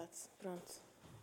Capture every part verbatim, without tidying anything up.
vontade. Pronto.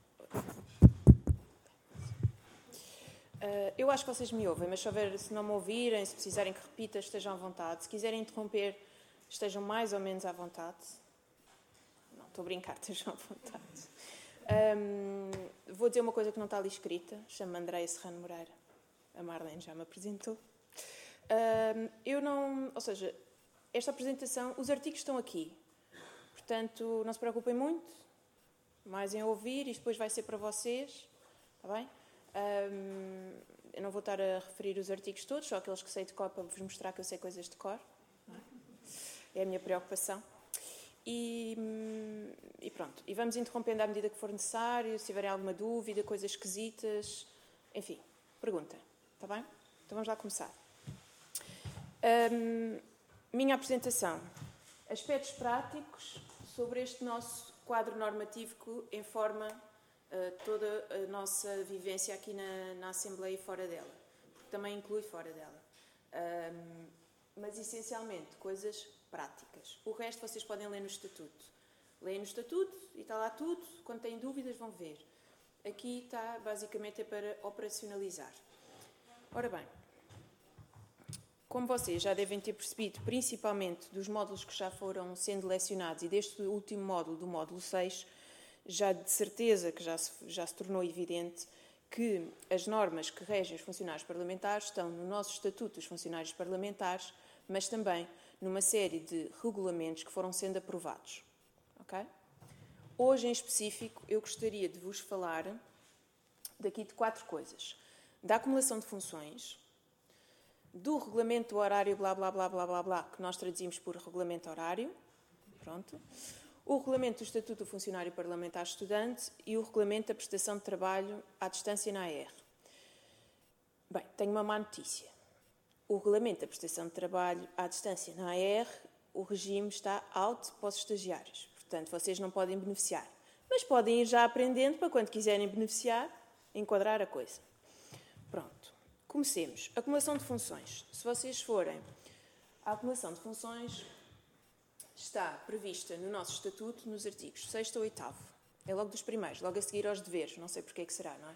Uh, eu acho que vocês me ouvem, mas se, houver, se não me ouvirem, se precisarem que repita, estejam à vontade. Se quiserem interromper, estejam mais ou menos à vontade. Não, estou a brincar, estejam à vontade. Um, vou dizer uma coisa que não está ali escrita. Chamo-me Andréia Serrano Moreira. A Marlene já me apresentou. Um, eu não... Ou seja, esta apresentação, os artigos estão aqui. Portanto, não se preocupem muito. Mais em ouvir, isto depois vai ser para vocês. Está bem? Um, eu não vou estar a referir os artigos todos, só aqueles que sei de cor para vos mostrar que eu sei coisas de cor. Não é? É a minha preocupação. E, e pronto. E vamos interrompendo à medida que for necessário, se tiverem alguma dúvida, coisas esquisitas. Enfim, perguntem. Está bem? Então vamos lá começar. Um, minha apresentação. Aspectos práticos sobre este nosso quadro normativo que informa uh, toda a nossa vivência aqui na, na Assembleia e fora dela. Porque também inclui fora dela. Um, mas, essencialmente, coisas práticas. O resto vocês podem ler no Estatuto. Leem no Estatuto e está lá tudo. Quando têm dúvidas, vão ver. Aqui está, basicamente, é para operacionalizar. Ora bem, como vocês já devem ter percebido, principalmente dos módulos que já foram sendo lecionados e deste último módulo, do módulo seis, já de certeza que já se, já se tornou evidente que as normas que regem os funcionários parlamentares estão no nosso Estatuto dos Funcionários Parlamentares, mas também numa série de regulamentos que foram sendo aprovados. Okay? Hoje, em específico, eu gostaria de vos falar daqui de quatro coisas. Da acumulação de funções, do regulamento do horário, blá, blá, blá, blá, blá, blá, que nós traduzimos por regulamento horário, pronto, o regulamento do Estatuto do Funcionário Parlamentar Estudante e o regulamento da prestação de trabalho à distância na A R. Bem, tenho uma má notícia. O regulamento da prestação de trabalho à distância na A R, o regime está out para os estagiários. Portanto, vocês não podem beneficiar. Mas podem ir já aprendendo para quando quiserem beneficiar, enquadrar a coisa. Pronto. Comecemos. Acumulação de funções. Se vocês forem... A acumulação de funções está prevista no nosso Estatuto nos artigos sexto a oitavo. É logo dos primeiros, logo a seguir aos deveres. Não sei porque é que será, não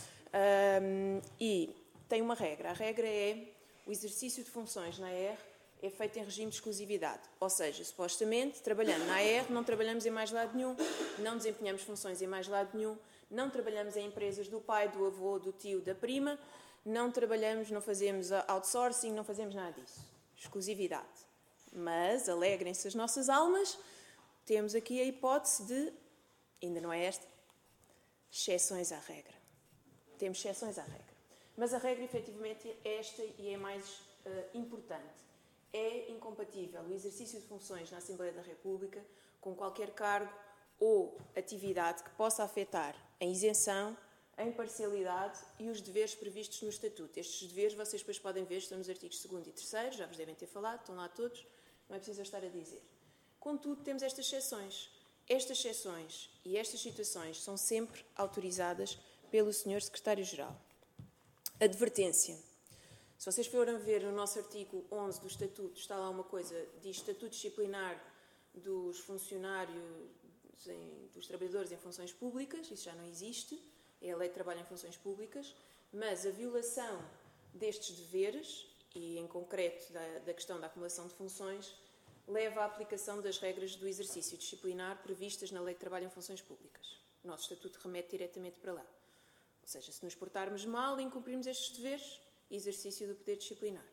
é? Um, e tem uma regra. A regra é o exercício de funções na A R é feito em regime de exclusividade. Ou seja, supostamente, trabalhando na A R, não trabalhamos em mais lado nenhum, não desempenhamos funções em mais lado nenhum, não trabalhamos em empresas do pai, do avô, do tio, da prima, não trabalhamos, não fazemos outsourcing, não fazemos nada disso. Exclusividade. Mas, alegrem-se as nossas almas, temos aqui a hipótese de, ainda não é esta, exceções à regra. Temos exceções à regra. Mas a regra, efetivamente, é esta e é mais uh, importante. É incompatível o exercício de funções na Assembleia da República com qualquer cargo ou atividade que possa afetar a isenção, a imparcialidade e os deveres previstos no Estatuto. Estes deveres vocês depois podem ver, estão nos artigos segundo e terceiro, já vos devem ter falado, estão lá todos, não é preciso eu estar a dizer. Contudo, temos estas exceções. Estas exceções e estas situações são sempre autorizadas pelo senhor Secretário-Geral. Advertência. Se vocês forem ver no nosso artigo onze do Estatuto, está lá uma coisa, diz Estatuto Disciplinar dos Funcionários, em, dos Trabalhadores em Funções Públicas, isso já não existe, é a Lei de Trabalho em Funções Públicas, mas a violação destes deveres, e em concreto da, da questão da acumulação de funções, leva à aplicação das regras do exercício disciplinar previstas na Lei de Trabalho em Funções Públicas. O nosso Estatuto remete diretamente para lá. Ou seja, se nos portarmos mal e incumprirmos estes deveres, exercício do poder disciplinar.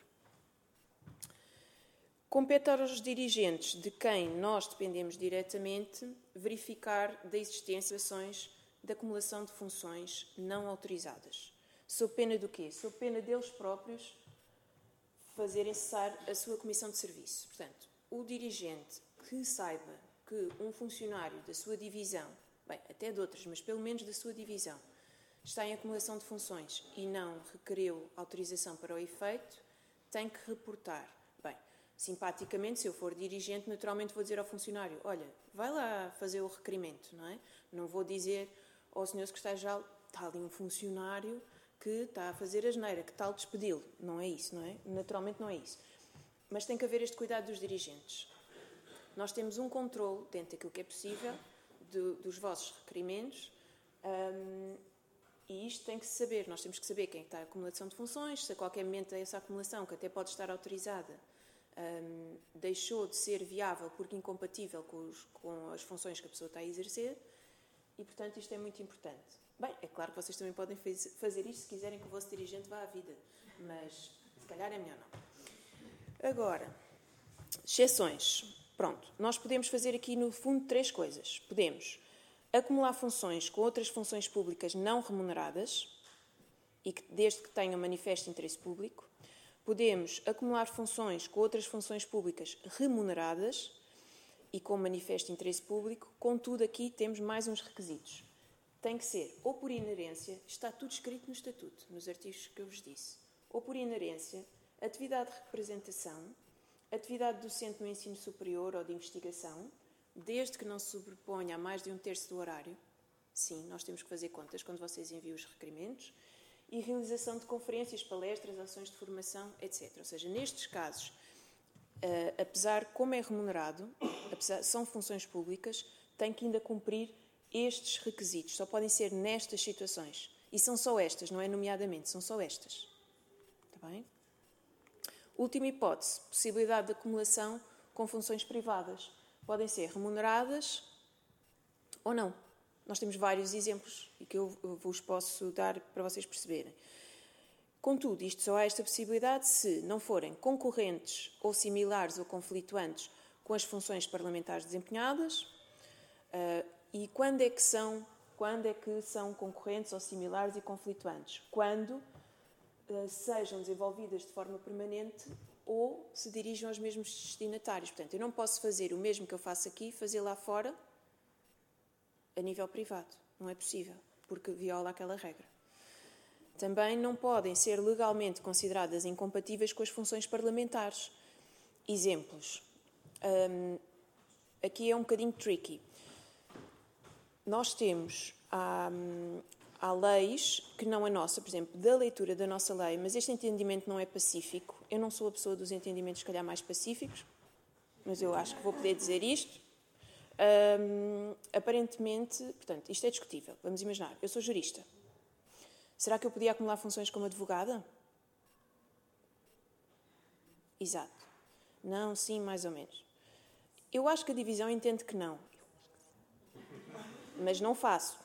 Compete aos dirigentes de quem nós dependemos diretamente verificar da existência de ações de acumulação de funções não autorizadas. Sob pena do quê? Sob pena deles próprios fazerem cessar a sua comissão de serviço. Portanto, o dirigente que saiba que um funcionário da sua divisão, bem, até de outras, mas pelo menos da sua divisão, está em acumulação de funções e não requereu autorização para o efeito, tem que reportar. Bem, simpaticamente, se eu for dirigente, naturalmente vou dizer ao funcionário, olha, vai lá fazer o requerimento, não é? Não vou dizer ao senhor secretário-geral, está ali um funcionário que está a fazer asneira, que tal despedi-lo? Não é isso, não é? Naturalmente não é isso. Mas tem que haver este cuidado dos dirigentes. Nós temos um controle, dentro daquilo que é possível, do, dos vossos requerimentos, um, e isto tem que se saber. Nós temos que saber quem está a acumulação de funções, se a qualquer momento essa acumulação, que até pode estar autorizada, um, deixou de ser viável porque incompatível com, os, com as funções que a pessoa está a exercer, e, portanto, isto é muito importante. Bem, é claro que vocês também podem fazer isto se quiserem que o vosso dirigente vá à vida, mas se calhar é melhor não. Agora, exceções. Pronto, nós podemos fazer aqui, no fundo, três coisas. Podemos acumular funções com outras funções públicas não remuneradas, e que, desde que tenham manifesto interesse público. Podemos acumular funções com outras funções públicas remuneradas e com manifesto interesse público. Contudo, aqui temos mais uns requisitos. Tem que ser ou por inerência, está tudo escrito no Estatuto, nos artigos que eu vos disse, ou por inerência, atividade de representação, atividade docente no ensino superior ou de investigação, desde que não se sobreponha a mais de um terço do horário. Sim, nós temos que fazer contas quando vocês enviam os requerimentos. E realização de conferências, palestras, ações de formação, etcétera. Ou seja, nestes casos, uh, apesar, como é remunerado, apesar, são funções públicas, tem que ainda cumprir estes requisitos. Só podem ser nestas situações. E são só estas, não é nomeadamente, são só estas. Está bem? Última hipótese, possibilidade de acumulação com funções privadas. Podem ser remuneradas ou não. Nós temos vários exemplos e que eu vos posso dar para vocês perceberem. Contudo, isto só há esta possibilidade se não forem concorrentes ou similares ou conflituantes com as funções parlamentares desempenhadas. Uh, e quando é que são, quando é que são concorrentes ou similares e conflituantes? Quando uh, sejam desenvolvidas de forma permanente ou se dirigem aos mesmos destinatários. Portanto, eu não posso fazer o mesmo que eu faço aqui, fazer lá fora, a nível privado. Não é possível, porque viola aquela regra. Também não podem ser legalmente consideradas incompatíveis com as funções parlamentares. Exemplos. Um, aqui é um bocadinho tricky. Nós temos... Um, Há leis que não a nossa, por exemplo, da leitura da nossa lei, mas este entendimento não é pacífico. Eu não sou a pessoa dos entendimentos, se calhar, mais pacíficos, mas eu acho que vou poder dizer isto. Um, aparentemente, portanto, isto é discutível. Vamos imaginar, eu sou jurista. Será que eu podia acumular funções como advogada? Exato. Não, sim, mais ou menos. Eu acho que a divisão entende que não. Mas não faço.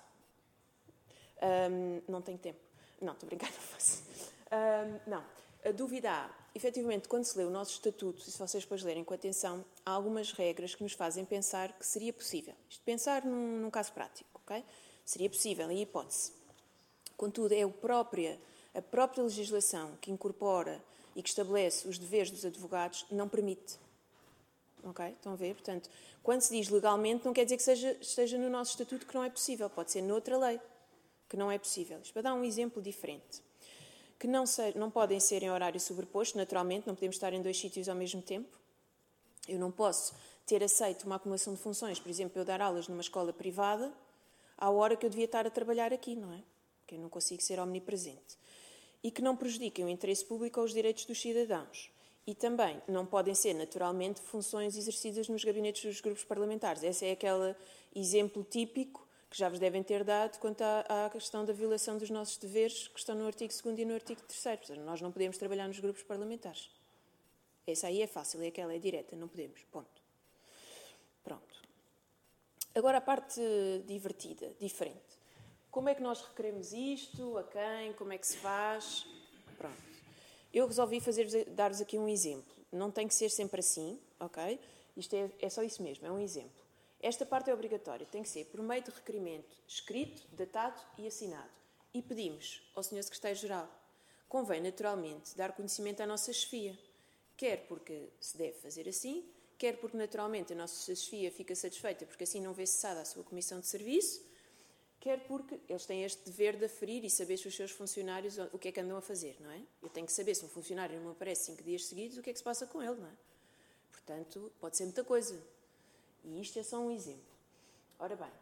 Um, não tenho tempo. Não, estou a brincar, não faço. Um, não. A dúvida há. Efetivamente, quando se lê o nosso estatuto, e se vocês depois lerem com atenção, há algumas regras que nos fazem pensar que seria possível. Isto pensar num, num caso prático, ok? Seria possível, em hipótese. Contudo, é o própria, a própria legislação que incorpora e que estabelece os deveres dos advogados não permite. Ok? Estão a ver? Portanto, quando se diz legalmente, não quer dizer que seja, esteja no nosso estatuto que não é possível. Pode ser noutra lei. Que não é possível. Isto para dar um exemplo diferente. Que não, se, não podem ser em horário sobreposto, naturalmente, não podemos estar em dois sítios ao mesmo tempo. Eu não posso ter aceito uma acumulação de funções, por exemplo, eu dar aulas numa escola privada, à hora que eu devia estar a trabalhar aqui, não é? Porque eu não consigo ser omnipresente. E que não prejudiquem o interesse público ou os direitos dos cidadãos. E também não podem ser, naturalmente, funções exercidas nos gabinetes dos grupos parlamentares. Esse é aquele exemplo típico que já vos devem ter dado quanto à, à questão da violação dos nossos deveres, que estão no artigo segundo e no artigo terceiro. Portanto, nós não podemos trabalhar nos grupos parlamentares. Essa aí é fácil, é aquela, é direta, não podemos. Ponto. Pronto. Agora a parte divertida, diferente. Como é que nós requeremos isto? A quem? Como é que se faz? Pronto. Eu resolvi fazer, dar-vos aqui um exemplo. Não tem que ser sempre assim, ok? Isto é, é só isso mesmo, é um exemplo. Esta parte é obrigatória, tem que ser por meio de requerimento escrito, datado e assinado. E pedimos ao senhor Secretário-Geral, convém naturalmente dar conhecimento à nossa chefia, quer porque se deve fazer assim, quer porque naturalmente a nossa chefia fica satisfeita porque assim não vê cessada a sua comissão de serviço, quer porque eles têm este dever de aferir e saber se os seus funcionários o que é que andam a fazer, não é? Eu tenho que saber se um funcionário não me aparece cinco dias seguidos, o que é que se passa com ele, não é? Portanto, pode ser muita coisa. E isto é só um exemplo. Ora bem,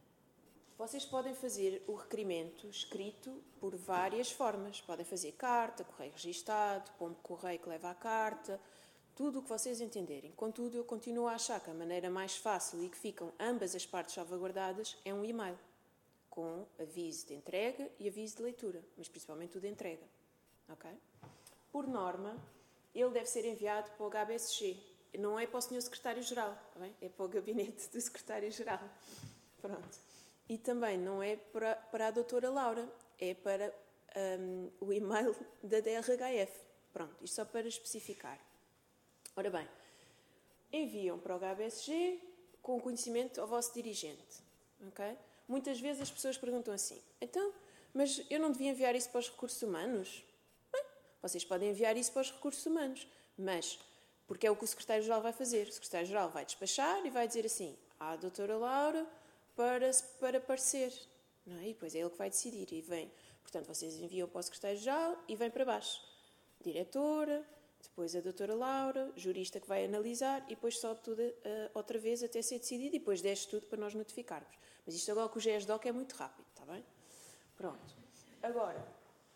vocês podem fazer o requerimento escrito por várias formas. Podem fazer carta, correio registado, pombo correio que leva a carta, tudo o que vocês entenderem. Contudo, eu continuo a achar que a maneira mais fácil e que ficam ambas as partes salvaguardadas é um e-mail, com aviso de entrega e aviso de leitura, mas principalmente o de entrega. Okay? Por norma, ele deve ser enviado para o H B S G. Não é para o senhor Secretário-Geral, tá bem? É para o gabinete do Secretário-Geral. Pronto. E também não é para, para a doutora Laura, é para um, o e-mail da D R H F. Pronto, isto só para especificar. Ora bem, enviam para o H B S G com conhecimento ao vosso dirigente. Okay? Muitas vezes as pessoas perguntam assim, então, mas eu não devia enviar isso para os recursos humanos? Bem, vocês podem enviar isso para os recursos humanos, mas porque é o que o Secretário-Geral vai fazer. O Secretário-Geral vai despachar e vai dizer assim, à doutora Laura para, para parecer. Não é? E depois é ele que vai decidir. E vem, portanto, vocês enviam para o Secretário-Geral e vem para baixo. Diretora, depois a doutora Laura, jurista que vai analisar e depois sobe tudo uh, outra vez até ser decidido e depois desce tudo para nós notificarmos. Mas isto agora com o G E S D O C é muito rápido, está bem? Pronto. Agora,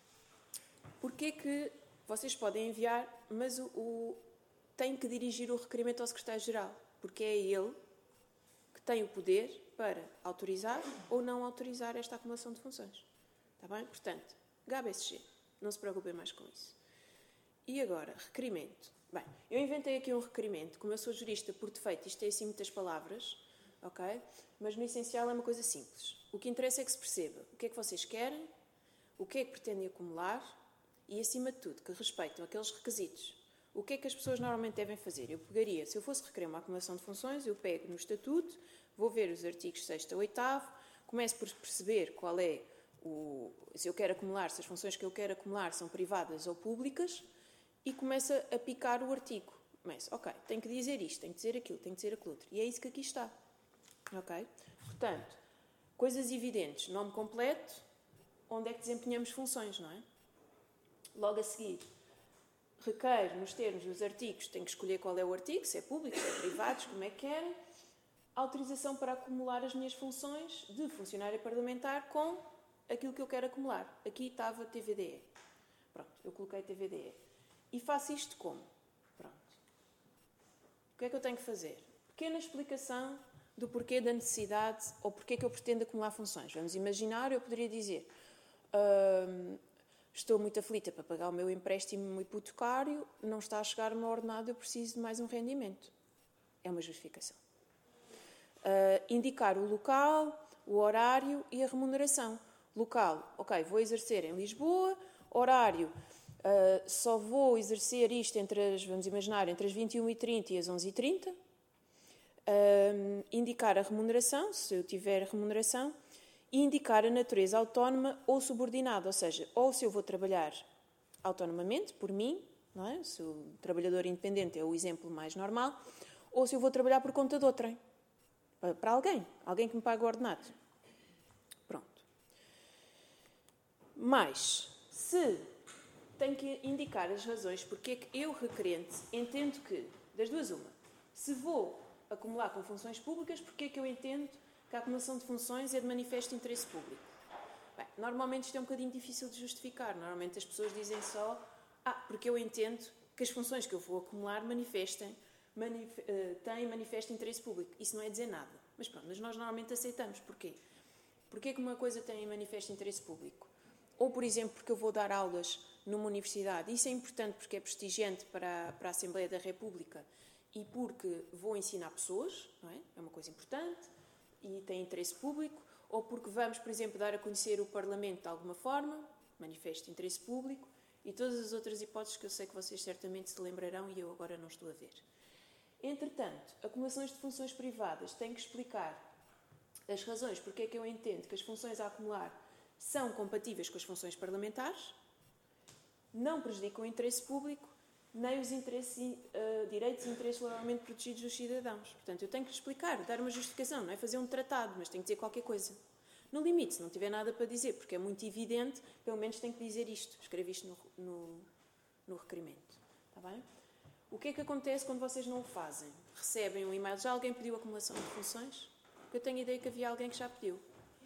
porquê que vocês podem enviar, mas o, o, tem que dirigir o requerimento ao Secretário-Geral? Porque é ele que tem o poder para autorizar ou não autorizar esta acumulação de funções. Está bem? Portanto, H B S G, não se preocupem mais com isso. E agora, requerimento. Bem, eu inventei aqui um requerimento. Como eu sou jurista por defeito, isto tem assim muitas palavras, ok? Mas no essencial é uma coisa simples. O que interessa é que se perceba o que é que vocês querem, o que é que pretendem acumular e, acima de tudo, que respeitam aqueles requisitos. O que é que as pessoas normalmente devem fazer? Eu pegaria, se eu fosse requerer uma acumulação de funções, eu pego no Estatuto, vou ver os artigos sexto a oitavo, começo por perceber qual é o... se eu quero acumular, se as funções que eu quero acumular são privadas ou públicas, e começa a picar o artigo. Começa, ok, tenho que dizer isto, tenho que dizer aquilo, tenho que dizer aquilo outro. E é isso que aqui está. Ok? Portanto, coisas evidentes. Nome completo, onde é que desempenhamos funções, não é? Logo a seguir, requer, nos termos dos artigos, tenho que escolher qual é o artigo, se é público, se é privado, como é que querem. Autorização para acumular as minhas funções de funcionário parlamentar com aquilo que eu quero acumular. Aqui estava T V D E. Pronto, eu coloquei T V D E. E faço isto como? Pronto. O que é que eu tenho que fazer? Pequena explicação do porquê da necessidade ou porquê que eu pretendo acumular funções. Vamos imaginar, eu poderia dizer hum, estou muito aflita para pagar o meu empréstimo hipotecário, não está a chegar o meu ordenado, eu preciso de mais um rendimento. É uma justificação. Uh, indicar o local, o horário e a remuneração. Local, ok, vou exercer em Lisboa, horário... Uh, só vou exercer isto entre as, vamos imaginar, entre as vinte e uma e trinta e as onze e trinta. Uh, indicar a remuneração, se eu tiver remuneração, e indicar a natureza autónoma ou subordinada, ou seja, ou se eu vou trabalhar autonomamente, por mim, não é? Se o trabalhador independente é o exemplo mais normal, ou se eu vou trabalhar por conta de outrem, para alguém, alguém que me pague o ordenado. Pronto. Mas, se tenho que indicar as razões porque é que eu, requerente, entendo que, das duas uma, se vou acumular com funções públicas, porque é que eu entendo que a acumulação de funções é de manifesto interesse público? Bem, normalmente isto é um bocadinho difícil de justificar. Normalmente as pessoas dizem só, ah, porque eu entendo que as funções que eu vou acumular manifestem, manif uh, têm manifesto interesse público. Isso não é dizer nada. Mas pronto, mas nós normalmente aceitamos. Porquê? Porquê que uma coisa tem manifesto interesse público? Ou, por exemplo, porque eu vou dar aulas numa universidade. Isso é importante porque é prestigiante para a, para a Assembleia da República e porque vou ensinar pessoas, não é? É uma coisa importante e tem interesse público. Ou porque vamos, por exemplo, dar a conhecer o Parlamento de alguma forma, manifesto interesse público, e todas as outras hipóteses que eu sei que vocês certamente se lembrarão e eu agora não estou a ver. Entretanto, acumulações de funções privadas têm que explicar as razões porque é que eu entendo que as funções a acumular são compatíveis com as funções parlamentares, não prejudicam o interesse público, nem os interesses, uh, direitos e interesses legalmente protegidos dos cidadãos. Portanto, eu tenho que explicar, dar uma justificação, não é fazer um tratado, mas tenho que dizer qualquer coisa. No limite, se não tiver nada para dizer, porque é muito evidente, pelo menos tenho que dizer isto. Escrevo isto no, no, no requerimento. Está bem? O que é que acontece quando vocês não o fazem? Recebem um e-mail, já alguém pediu acumulação de funções? Porque eu tenho a ideia que havia alguém que já pediu.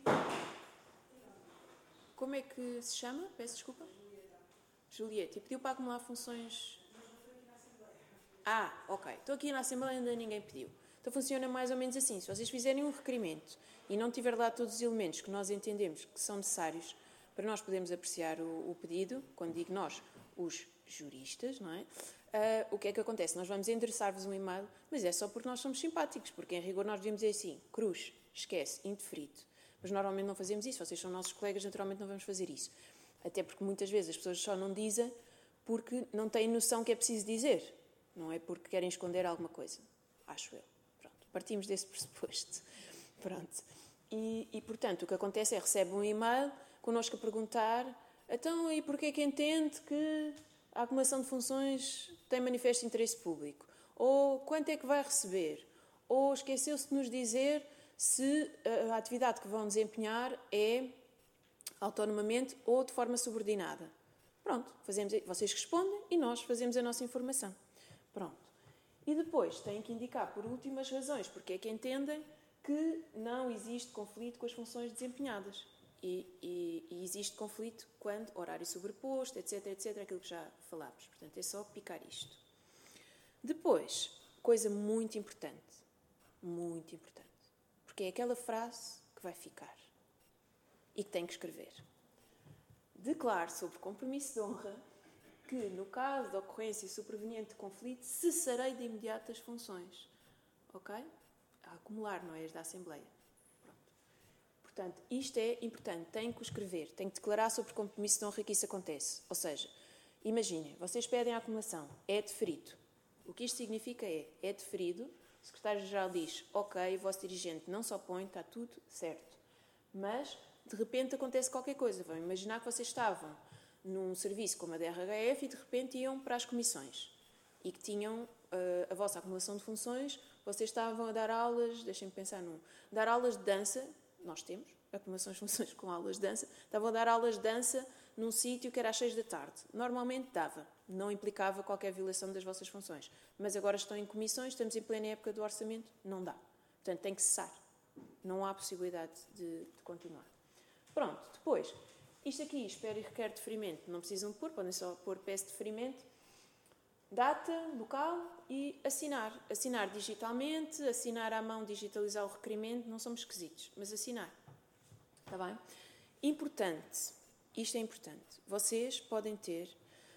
Como é que se chama? Peço desculpa. Julieta. E pediu para acumular funções... Ah, ok, estou aqui na Assembleia e ainda ninguém pediu. Então funciona mais ou menos assim. Se vocês fizerem um requerimento e não tiver lá todos os elementos que nós entendemos que são necessários para nós podermos apreciar o, o pedido, quando digo nós, os juristas, não é? Uh, o que é que acontece? Nós vamos endereçar-vos um e-mail, mas é só porque nós somos simpáticos, porque em rigor nós devíamos dizer assim, cruz, esquece, indeferido. Mas normalmente não fazemos isso, vocês são nossos colegas, naturalmente não vamos fazer isso. Até porque muitas vezes as pessoas só não dizem porque não têm noção que é preciso dizer, não é porque querem esconder alguma coisa, acho eu. Pronto, partimos desse pressuposto. Pronto. E, e, portanto, o que acontece é que recebe um e-mail connosco a perguntar então, e porquê que entende que a acumulação de funções tem manifesto interesse público? Ou quanto é que vai receber? Ou esqueceu-se de nos dizer se a atividade que vão desempenhar é autonomamente ou de forma subordinada. Pronto, fazemos, vocês respondem e nós fazemos a nossa informação. Pronto. E depois têm que indicar, por último, as razões, porque é que entendem que não existe conflito com as funções desempenhadas. E, e, e existe conflito quando horário sobreposto, etc, etc, aquilo que já falámos. Portanto, é só picar isto. Depois, coisa muito importante, muito importante, porque é aquela frase que vai ficar e que tem que escrever. Declaro sobre compromisso de honra que, no caso de ocorrência sobreveniente de conflito, cessarei de imediato as funções. Ok? A acumular, não é? As da Assembleia. Portanto, isto é importante, tem que o escrever, tem que declarar sobre compromisso de honra que isso acontece. Ou seja, imaginem, vocês pedem a acumulação, é deferido. O que isto significa é, é deferido, o secretário-geral diz, ok, o vosso dirigente não se opõe, está tudo certo. Mas, de repente, acontece qualquer coisa. Vão imaginar que vocês estavam num serviço como a D R H F e, de repente, iam para as comissões. E que tinham uh, a vossa acumulação de funções, vocês estavam a dar aulas, deixem-me pensar num, dar aulas de dança. Nós temos acumulações de funções com aulas de dança. Estavam a dar aulas de dança num sítio que era às seis da tarde. Normalmente dava. Não implicava qualquer violação das vossas funções. Mas agora estão em comissões, estamos em plena época do orçamento, não dá. Portanto, tem que cessar. Não há possibilidade de, de continuar. Pronto, depois, isto aqui espera e requer deferimento. Não precisam pôr, podem só pôr peço de deferimento. Data, local e assinar. Assinar digitalmente, assinar à mão, digitalizar o requerimento, não somos esquisitos, mas assinar. Está bem? Importante, isto é importante, vocês podem ter,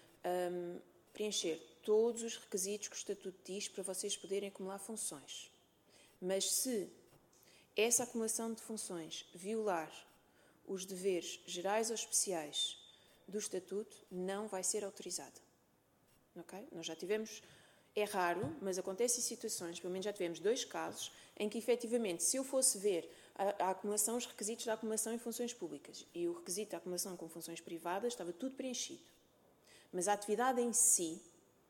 um, preencher todos os requisitos que o Estatuto diz para vocês poderem acumular funções. Mas se essa acumulação de funções violar os deveres gerais ou especiais do Estatuto, não vai ser autorizada. Okay? Nós já tivemos, é raro, mas acontece em situações, pelo menos já tivemos dois casos, em que efetivamente, se eu fosse ver a, a acumulação, os requisitos da acumulação em funções públicas e o requisito da acumulação com funções privadas, estava tudo preenchido. Mas a atividade em si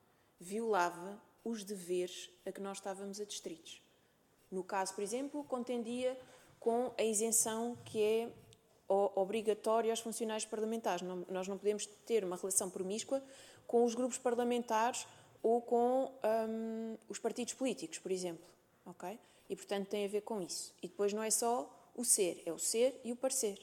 violava os deveres a que nós estávamos adstritos. No caso, por exemplo, contendia com a isenção que é obrigatória aos funcionários parlamentares. Não, nós não podemos ter uma relação promíscua com os grupos parlamentares ou com um, os partidos políticos, por exemplo. Okay? E, portanto, tem a ver com isso. E depois não é só o ser, é o ser e o parecer.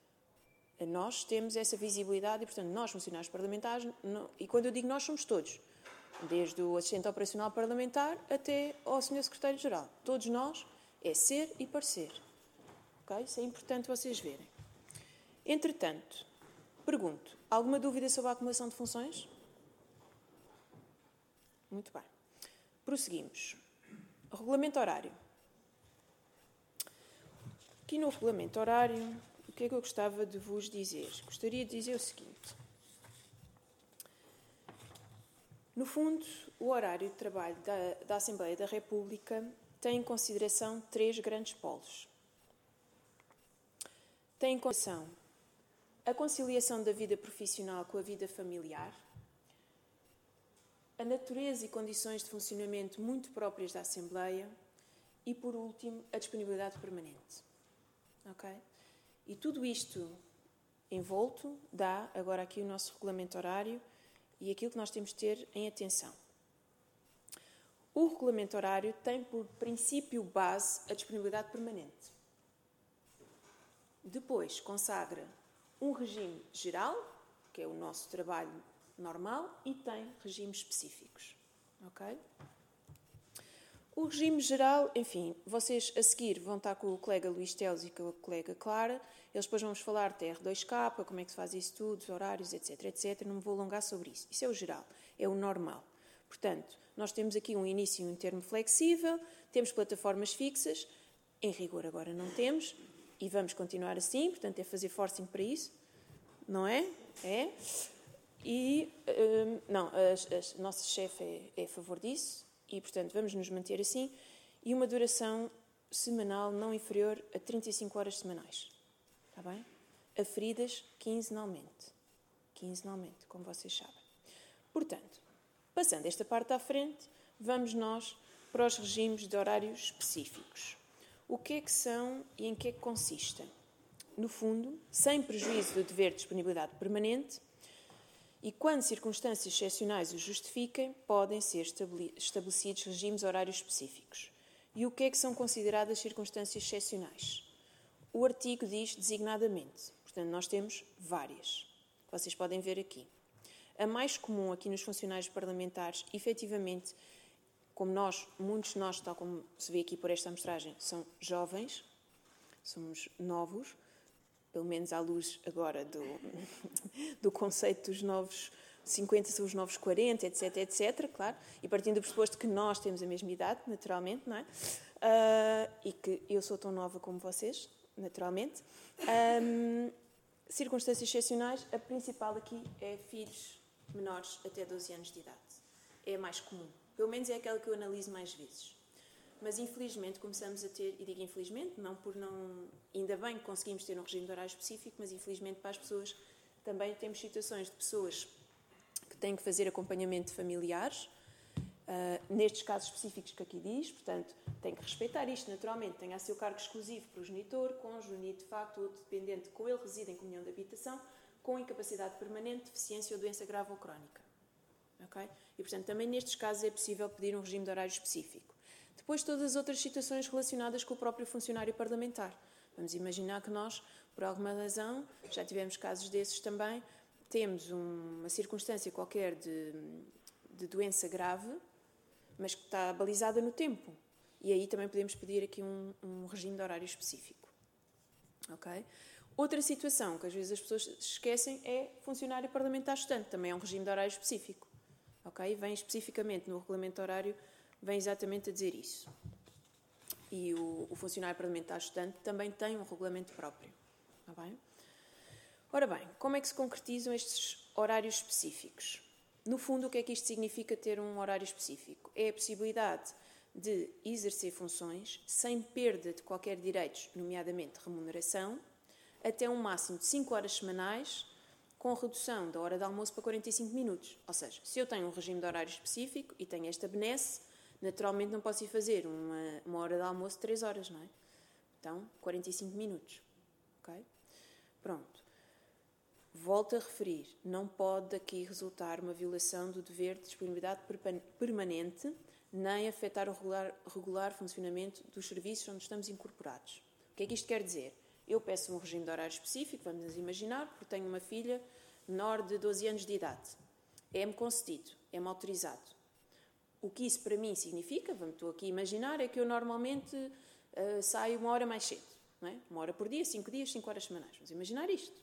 Nós temos essa visibilidade e, portanto, nós, funcionários parlamentares, não, e quando eu digo nós, somos todos, desde o assistente operacional parlamentar até ao senhor secretário-geral. Todos nós é ser e parecer. Okay? Isso é importante vocês verem. Entretanto, pergunto, alguma dúvida sobre a acumulação de funções? Muito bem. Prosseguimos. Regulamento horário. Aqui no regulamento horário, o que é que eu gostava de vos dizer? Gostaria de dizer o seguinte. No fundo, o horário de trabalho da, da Assembleia da República tem em consideração três grandes polos. Tem em consideração a conciliação da vida profissional com a vida familiar, a natureza e condições de funcionamento muito próprias da Assembleia e, por último, a disponibilidade permanente. Okay? E tudo isto envolto dá agora aqui o nosso regulamento horário e aquilo que nós temos de ter em atenção. O regulamento horário tem por princípio base a disponibilidade permanente. Depois consagra um regime geral, que é o nosso trabalho normal, e tem regimes específicos. Ok? O regime geral, enfim, vocês a seguir vão estar com o colega Luís Teles e com a colega Clara. Eles depois vão-vos falar de T R dois K, como é que se faz isso tudo, os horários, etc, etcétera. Não me vou alongar sobre isso. Isso é o geral, é o normal. Portanto, nós temos aqui um início e um termo flexível, temos plataformas fixas, em rigor agora não temos, e vamos continuar assim, portanto é fazer forcing para isso, não é? É. E, hum, não, a, a nossa chefe é, é a favor disso. E, portanto, vamos nos manter assim. E uma duração semanal não inferior a trinta e cinco horas semanais. Está bem? Aferidas quinzenalmente. Quinzenalmente, como vocês sabem. Portanto, passando esta parte à frente, vamos nós para os regimes de horários específicos. O que é que são e em que é que consistem? No fundo, sem prejuízo do dever de disponibilidade permanente, e quando circunstâncias excepcionais o justifiquem, podem ser estabelecidos regimes horários específicos. E o que é que são consideradas circunstâncias excepcionais? O artigo diz designadamente, portanto nós temos várias, que vocês podem ver aqui. A mais comum aqui nos funcionários parlamentares, efetivamente, como nós, muitos de nós, tal como se vê aqui por esta amostragem, são jovens, somos novos, pelo menos à luz agora do, do conceito dos novos cinquenta são os novos quarenta, etc, etc, claro, e partindo do pressuposto que nós temos a mesma idade, naturalmente, não é? Uh, e que eu sou tão nova como vocês, naturalmente. Um, circunstâncias excepcionais, a principal aqui é filhos menores até doze anos de idade. É a mais comum, pelo menos é aquela que eu analiso mais vezes. Mas, infelizmente, começamos a ter, e digo infelizmente, não por não... Ainda bem que conseguimos ter um regime de horário específico, mas, infelizmente, para as pessoas também temos situações de pessoas que têm que fazer acompanhamento de familiares, uh, nestes casos específicos que aqui diz, portanto, têm que respeitar isto, naturalmente, tem a seu cargo exclusivo progenitor, cônjuge, unido de facto, outro dependente com ele reside em comunhão de habitação, com incapacidade permanente, deficiência ou doença grave ou crónica. Okay? E, portanto, também nestes casos é possível pedir um regime de horário específico. Depois, todas as outras situações relacionadas com o próprio funcionário parlamentar. Vamos imaginar que nós, por alguma razão, já tivemos casos desses também, temos um, uma circunstância qualquer de, de doença grave, mas que está balizada no tempo. E aí também podemos pedir aqui um, um regime de horário específico. Okay? Outra situação que às vezes as pessoas se esquecem é funcionário parlamentar estudante. Também é um regime de horário específico. Okay? Vem especificamente no regulamento horário, vem exatamente a dizer isso. E o, o funcionário parlamentar estudante também tem um regulamento próprio. Está bem? Ora bem, como é que se concretizam estes horários específicos? No fundo, o que é que isto significa ter um horário específico? É a possibilidade de exercer funções sem perda de qualquer direitos, nomeadamente remuneração, até um máximo de cinco horas semanais, com redução da hora de almoço para quarenta e cinco minutos. Ou seja, se eu tenho um regime de horário específico e tenho esta benesse, naturalmente não posso ir fazer uma, uma hora de almoço de três horas, não é? Então, quarenta e cinco minutos. Ok? Pronto. Volto a referir, não pode daqui resultar uma violação do dever de disponibilidade permanente, nem afetar o regular, regular funcionamento dos serviços onde estamos incorporados. O que é que isto quer dizer? Eu peço um regime de horário específico, vamos imaginar, porque tenho uma filha menor de doze anos de idade. É-me concedido, é-me autorizado. O que isso para mim significa, vamos estou aqui a imaginar, é que eu normalmente uh, saio uma hora mais cedo. Não é? Uma hora por dia, cinco dias, cinco horas semanais. Vamos imaginar isto.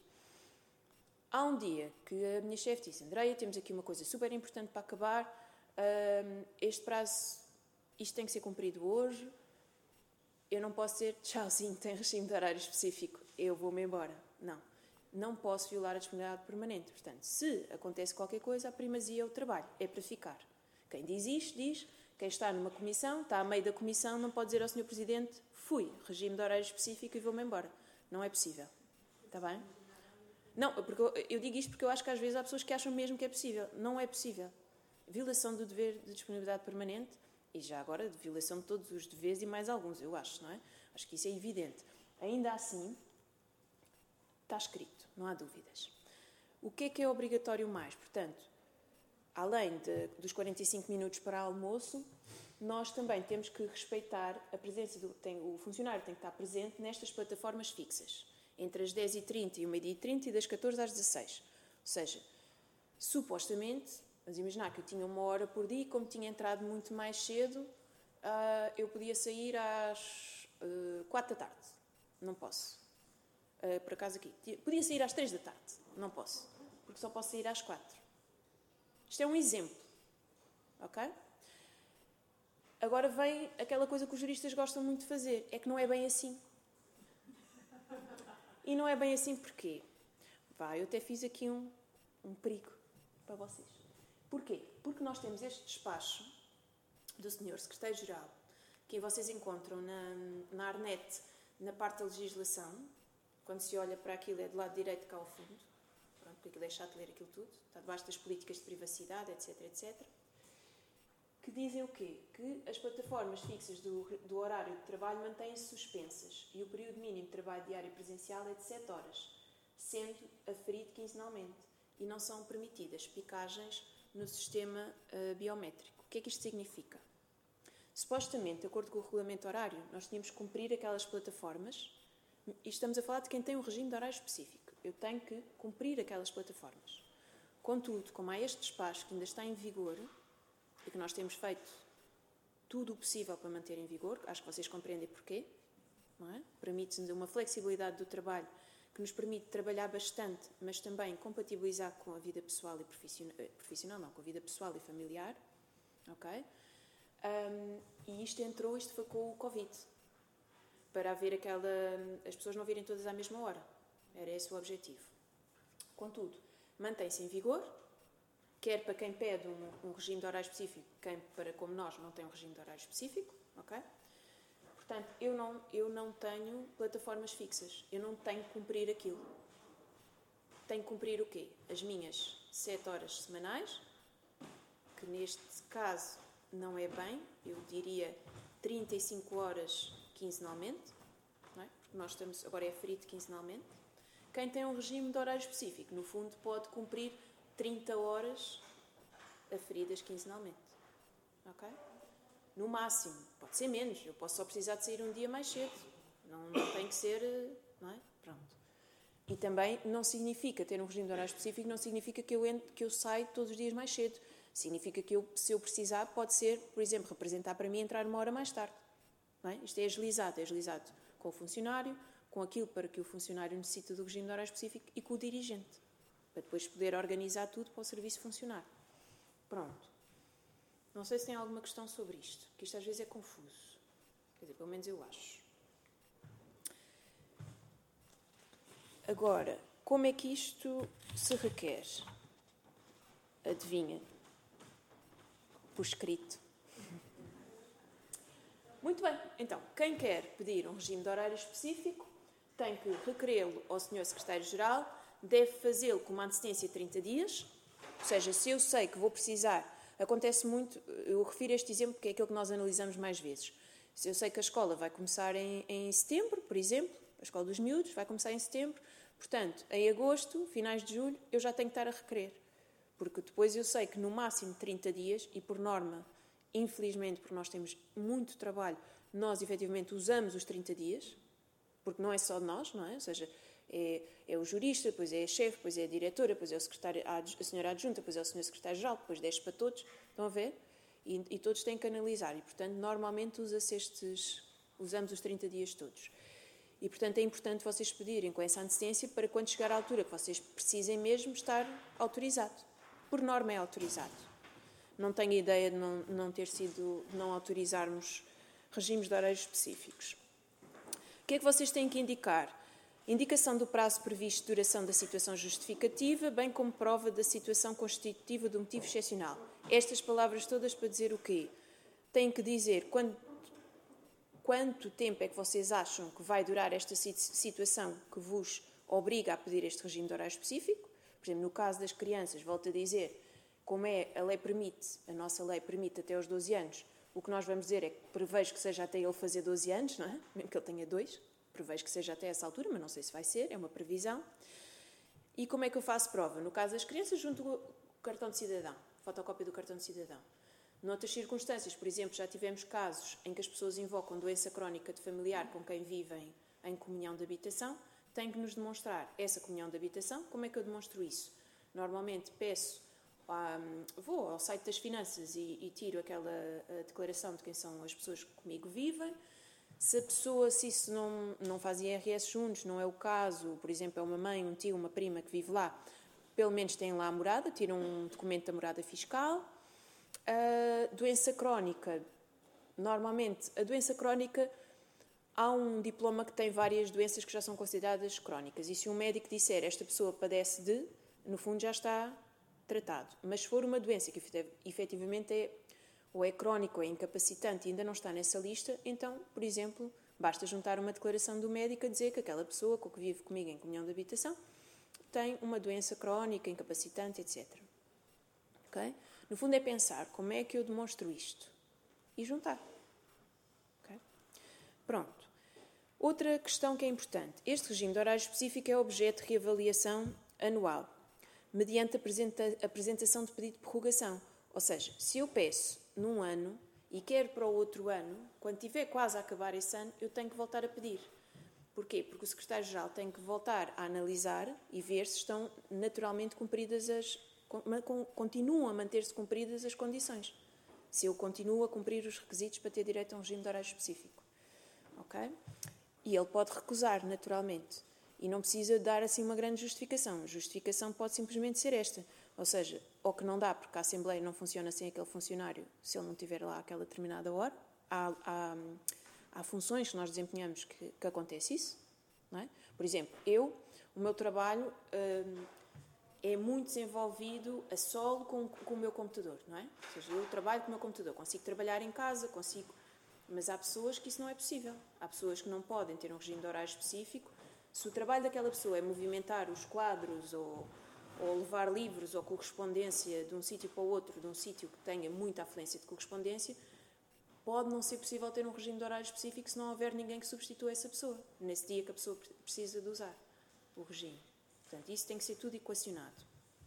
Há um dia que a minha chefe disse, Andreia, temos aqui uma coisa super importante para acabar, uh, este prazo, isto tem que ser cumprido hoje, eu não posso dizer, tchauzinho, tem regime de horário específico, eu vou-me embora. Não, não posso violar a disponibilidade permanente. Portanto, se acontece qualquer coisa, a primazia é o trabalho, é para ficar. Quem diz isto, diz, quem está numa comissão, está a meio da comissão, não pode dizer ao senhor Presidente, fui, regime de horário específico e vou-me embora. Não é possível. Está bem? Não, porque eu, eu digo isto porque eu acho que às vezes há pessoas que acham mesmo que é possível. Não é possível. Violação do dever de disponibilidade permanente e já agora de violação de todos os deveres e mais alguns, eu acho, não é? Acho que isso é evidente. Ainda assim, está escrito, não há dúvidas. O que é que é obrigatório mais? Portanto, além de, dos quarenta e cinco minutos para almoço, nós também temos que respeitar a presença do... Tem, o funcionário tem que estar presente nestas plataformas fixas. Entre as dez e trinta e o meio-dia e trinta e das catorze às dezasseis. Ou seja, supostamente, Vamos imaginar que eu tinha uma hora por dia e como tinha entrado muito mais cedo, uh, eu podia sair às uh, quatro da tarde. Não posso. Uh, por acaso aqui. Podia sair às três da tarde. Não posso. Porque só posso sair às quatro. Isto é um exemplo. Ok? Agora vem aquela coisa que os juristas gostam muito de fazer. É que não é bem assim. E não é bem assim porquê? Vá, eu até fiz aqui um, um perigo para vocês. Porquê? Porque nós temos este despacho do senhor Secretário-Geral, que vocês encontram na, na Arnet, na parte da legislação. Quando se olha para aquilo, é do lado direito cá ao fundo. Pronto, porque aquilo é chato ler aquilo tudo. Está debaixo das políticas de privacidade, etc, etcétera. Que dizem o quê? Que as plataformas fixas do, do horário de trabalho mantêm-se suspensas e o período mínimo de trabalho diário presencial é de sete horas, sendo aferido quinzenalmente, e não são permitidas picagens no sistema uh, biométrico. O que é que isto significa? Supostamente, de acordo com o regulamento horário, nós tínhamos que cumprir aquelas plataformas, e estamos a falar de quem tem um regime de horário específico. Eu tenho que cumprir aquelas plataformas. Contudo, como há este despacho que ainda está em vigor, e que nós temos feito tudo o possível para manter em vigor, acho que vocês compreendem porquê, não é? Permite-nos uma flexibilidade do trabalho que nos permite trabalhar bastante, mas também compatibilizar com a vida pessoal e profissional, profissional não, com a vida pessoal e familiar, ok? Um, e isto entrou, isto foi com o Covid, para haver aquela, as pessoas não virem todas à mesma hora, era esse o objetivo. Contudo, mantém-se em vigor, quer para quem pede um, um regime de horário específico, quem, para como nós, não tem um regime de horário específico, ok? Portanto, eu não, eu não tenho plataformas fixas, eu não tenho que cumprir aquilo. Tenho que cumprir o quê? As minhas sete horas semanais, que neste caso não é bem, eu diria trinta e cinco horas quinzenalmente, não é? Porque nós estamos, agora é aferido quinzenalmente. Quem tem um regime de horário específico, no fundo, pode cumprir trinta horas aferidas quinzenalmente. Ok? No máximo. Pode ser menos. Eu posso só precisar de sair um dia mais cedo. Não, não tem que ser... Não é? Pronto. E também não significa, ter um regime de horário específico, não significa que eu, entro, que eu saio todos os dias mais cedo. Significa que eu, se eu precisar, pode ser, por exemplo, representar para mim entrar uma hora mais tarde. Não é? Isto é agilizado. É agilizado com o funcionário, com aquilo para que o funcionário necessita do regime de horário específico e com o dirigente. Para depois poder organizar tudo para o serviço funcionar. Pronto. Não sei se tem alguma questão sobre isto, que isto às vezes é confuso. Quer dizer, pelo menos eu acho. Agora, como é que isto se requer? Adivinha? Por escrito. Muito bem. Então, quem quer pedir um regime de horário específico tem que requerê-lo ao senhor Secretário-Geral. Deve fazê-lo com uma antecedência de trinta dias, ou seja, se eu sei que vou precisar, acontece muito, eu refiro este exemplo porque é aquilo que nós analisamos mais vezes. Se eu sei que a escola vai começar em, em setembro, por exemplo, a escola dos miúdos vai começar em setembro, portanto, em agosto, finais de julho, eu já tenho que estar a requerer, porque depois eu sei que no máximo trinta dias, e por norma, infelizmente, porque nós temos muito trabalho, nós efetivamente usamos os trinta dias, porque não é só nós, não é? Ou seja, É, é o jurista, depois é a chefe, depois é a diretora, depois é o secretário, a senhora adjunta, depois é o senhor secretário-geral, depois desce para todos, estão a ver? E, e todos têm que analisar. E, portanto, normalmente usa-se estes, usamos os trinta dias todos. E, portanto, é importante vocês pedirem com essa antecedência para quando chegar à altura que vocês precisem mesmo estar autorizado. Por norma é autorizado. Não tenho ideia de não, não ter sido, de não autorizarmos regimes de horários específicos. O que é que vocês têm que indicar? Indicação do prazo previsto de duração da situação justificativa, bem como prova da situação constitutiva do motivo excepcional. Estas palavras todas para dizer o quê? Têm que dizer quanto, quanto tempo é que vocês acham que vai durar esta situação que vos obriga a pedir este regime de horário específico. Por exemplo, no caso das crianças, volto a dizer, como é, a lei permite, a nossa lei permite até aos doze anos, o que nós vamos dizer é que prevejo que seja até ele fazer doze anos, não é? Mesmo que ele tenha dois. Prevejo que seja até essa altura, mas não sei se vai ser, é uma previsão. E como é que eu faço prova? No caso das crianças, junto com o cartão de cidadão, fotocópia do cartão de cidadão. Noutras circunstâncias, por exemplo, já tivemos casos em que as pessoas invocam doença crónica de familiar com quem vivem em comunhão de habitação, têm que nos demonstrar essa comunhão de habitação. Como é que eu demonstro isso? Normalmente peço um, vou ao site das finanças e, e tiro aquela declaração de quem são as pessoas que comigo vivem. Se a pessoa, se isso não, não faz I R S juntos, não é o caso, por exemplo, é uma mãe, um tio, uma prima que vive lá, pelo menos têm lá a morada, tiram um documento da morada fiscal. A doença crónica, normalmente, a doença crónica, há um diploma que tem várias doenças que já são consideradas crónicas. E se um médico disser esta pessoa padece de, no fundo já está tratado. Mas se for uma doença que efetivamente é ou é crónica ou é incapacitante e ainda não está nessa lista, então, por exemplo, basta juntar uma declaração do médico a dizer que aquela pessoa com que vive comigo em comunhão de habitação tem uma doença crónica, incapacitante, etcétera. Okay? No fundo é pensar como é que eu demonstro isto e juntar. Okay? Pronto. Outra questão que é importante. Este regime de horário específico é objeto de reavaliação anual, mediante a apresentação de pedido de prorrogação. Ou seja, se eu peço num ano e quero para o outro ano, quando estiver quase a acabar esse ano, eu tenho que voltar a pedir. Porquê? Porque o secretário-geral tem que voltar a analisar e ver se estão naturalmente cumpridas as... continuam a manter-se cumpridas as condições. Se eu continuo a cumprir os requisitos para ter direito a um regime de horário específico. Ok? E ele pode recusar, naturalmente. E não precisa dar assim uma grande justificação. A justificação pode simplesmente ser esta. Ou seja, ou que não dá porque a Assembleia não funciona sem aquele funcionário, se ele não estiver lá àquela determinada hora. Há, há, há funções que nós desempenhamos que, que acontece isso. Não é? Por exemplo, eu, o meu trabalho hum, é muito desenvolvido a solo com, com o meu computador. Não é? Ou seja, eu trabalho com o meu computador, consigo trabalhar em casa, consigo... Mas há pessoas que isso não é possível. Há pessoas que não podem ter um regime de horário específico. Se o trabalho daquela pessoa é movimentar os quadros ou, ou levar livros ou correspondência de um sítio para o outro, de um sítio que tenha muita afluência de correspondência, pode não ser possível ter um regime de horário específico se não houver ninguém que substitua essa pessoa, nesse dia que a pessoa precisa de usar o regime. Portanto, isso tem que ser tudo equacionado.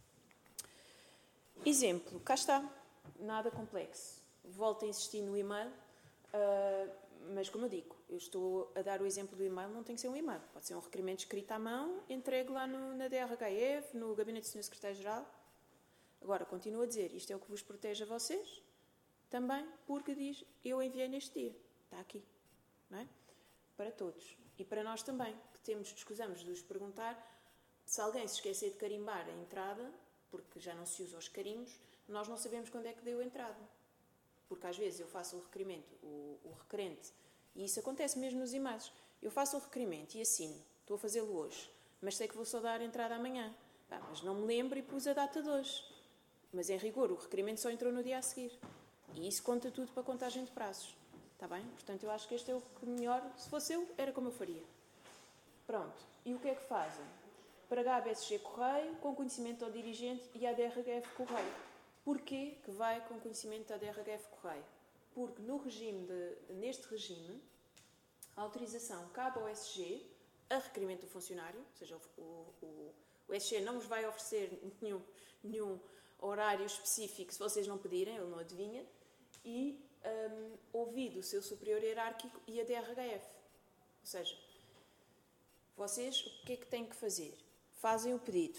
Exemplo, cá está. Nada complexo. Volto a insistir no e-mail. Uh, mas, como eu digo, eu estou a dar o exemplo do e-mail, não tem que ser um e-mail. Pode ser um requerimento escrito à mão, entregue lá no, na D R H F, no Gabinete do senhor Secretário-Geral. Agora, continuo a dizer, isto é o que vos protege a vocês, também porque diz, eu enviei neste dia. Está aqui. Não é? Para todos. E para nós também, que temos, escusamos de vos perguntar, se alguém se esquecer de carimbar a entrada, porque já não se usa os carimbos, nós não sabemos quando é que deu a entrada. Porque às vezes eu faço o requerimento, o, o requerente, e isso acontece mesmo nos e-mails. Eu faço o requerimento e assino, estou a fazê-lo hoje, mas sei que vou só dar a entrada amanhã. Pá, mas não me lembro e pus a data de hoje. Mas em rigor, o requerimento só entrou no dia a seguir. E isso conta tudo para a contagem de prazos. Está bem? Portanto, eu acho que este é o que melhor, se fosse eu, era como eu faria. Pronto. E o que é que fazem? Para H B S G Correio, com conhecimento ao dirigente e à D R H F Correio. Porquê que vai com conhecimento da D R H F Correio? Porque no regime de, neste regime, a autorização cabe ao S G a requerimento do funcionário, ou seja, o, o, o S G não vos vai oferecer nenhum, nenhum horário específico se vocês não pedirem, ele não adivinha, e um, ouvido o seu superior hierárquico e a D R H F. Ou seja, vocês o que é que têm que fazer? Fazem o pedido.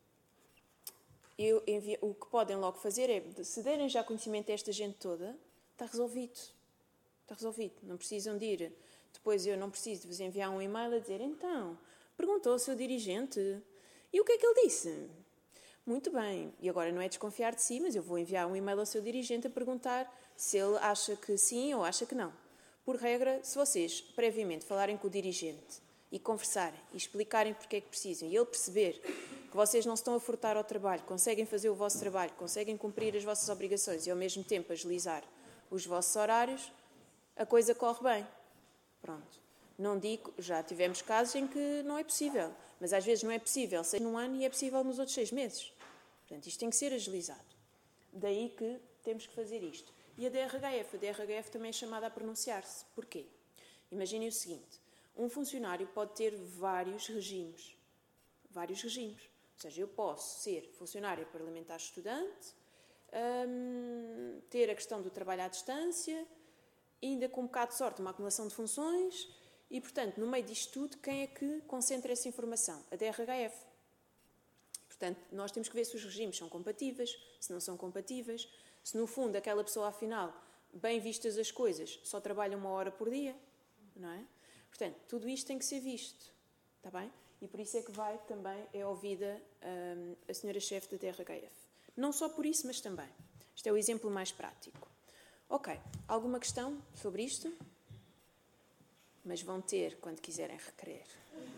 Eu envio, o que podem logo fazer é, se derem já conhecimento a esta gente toda, está resolvido. Está resolvido. Não precisam de ir. Depois eu não preciso de vos enviar um e-mail a dizer, então, perguntou ao seu dirigente, e o que é que ele disse? Muito bem. E agora não é desconfiar de si, mas eu vou enviar um e-mail ao seu dirigente a perguntar se ele acha que sim ou acha que não. Por regra, se vocês previamente falarem com o dirigente e conversarem e explicarem porque é que precisam, e ele perceber que vocês não se estão a furtar ao trabalho, conseguem fazer o vosso trabalho, conseguem cumprir as vossas obrigações e ao mesmo tempo agilizar os vossos horários, a coisa corre bem. Pronto. Não digo, já tivemos casos em que não é possível, mas às vezes não é possível seis num ano e é possível nos outros seis meses. Portanto, isto tem que ser agilizado. Daí que temos que fazer isto. E a D R H F, a D R H F também é chamada a pronunciar-se. Porquê? Imaginem o seguinte, um funcionário pode ter vários regimes. Vários regimes. Ou seja, eu posso ser funcionária parlamentar estudante, hum, ter a questão do trabalho à distância, ainda com um bocado de sorte, uma acumulação de funções, e, portanto, no meio disto tudo, quem é que concentra essa informação? A D R H F. Portanto, nós temos que ver se os regimes são compatíveis, se não são compatíveis, se no fundo aquela pessoa, afinal, bem vistas as coisas, só trabalha uma hora por dia, não é? Portanto, tudo isto tem que ser visto, está bem? E por isso é que vai também, é ouvida hum, a senhora chefe da D R H F. Não só por isso, mas também. Isto é o exemplo mais prático. Ok, alguma questão sobre isto? Mas vão ter quando quiserem requerer.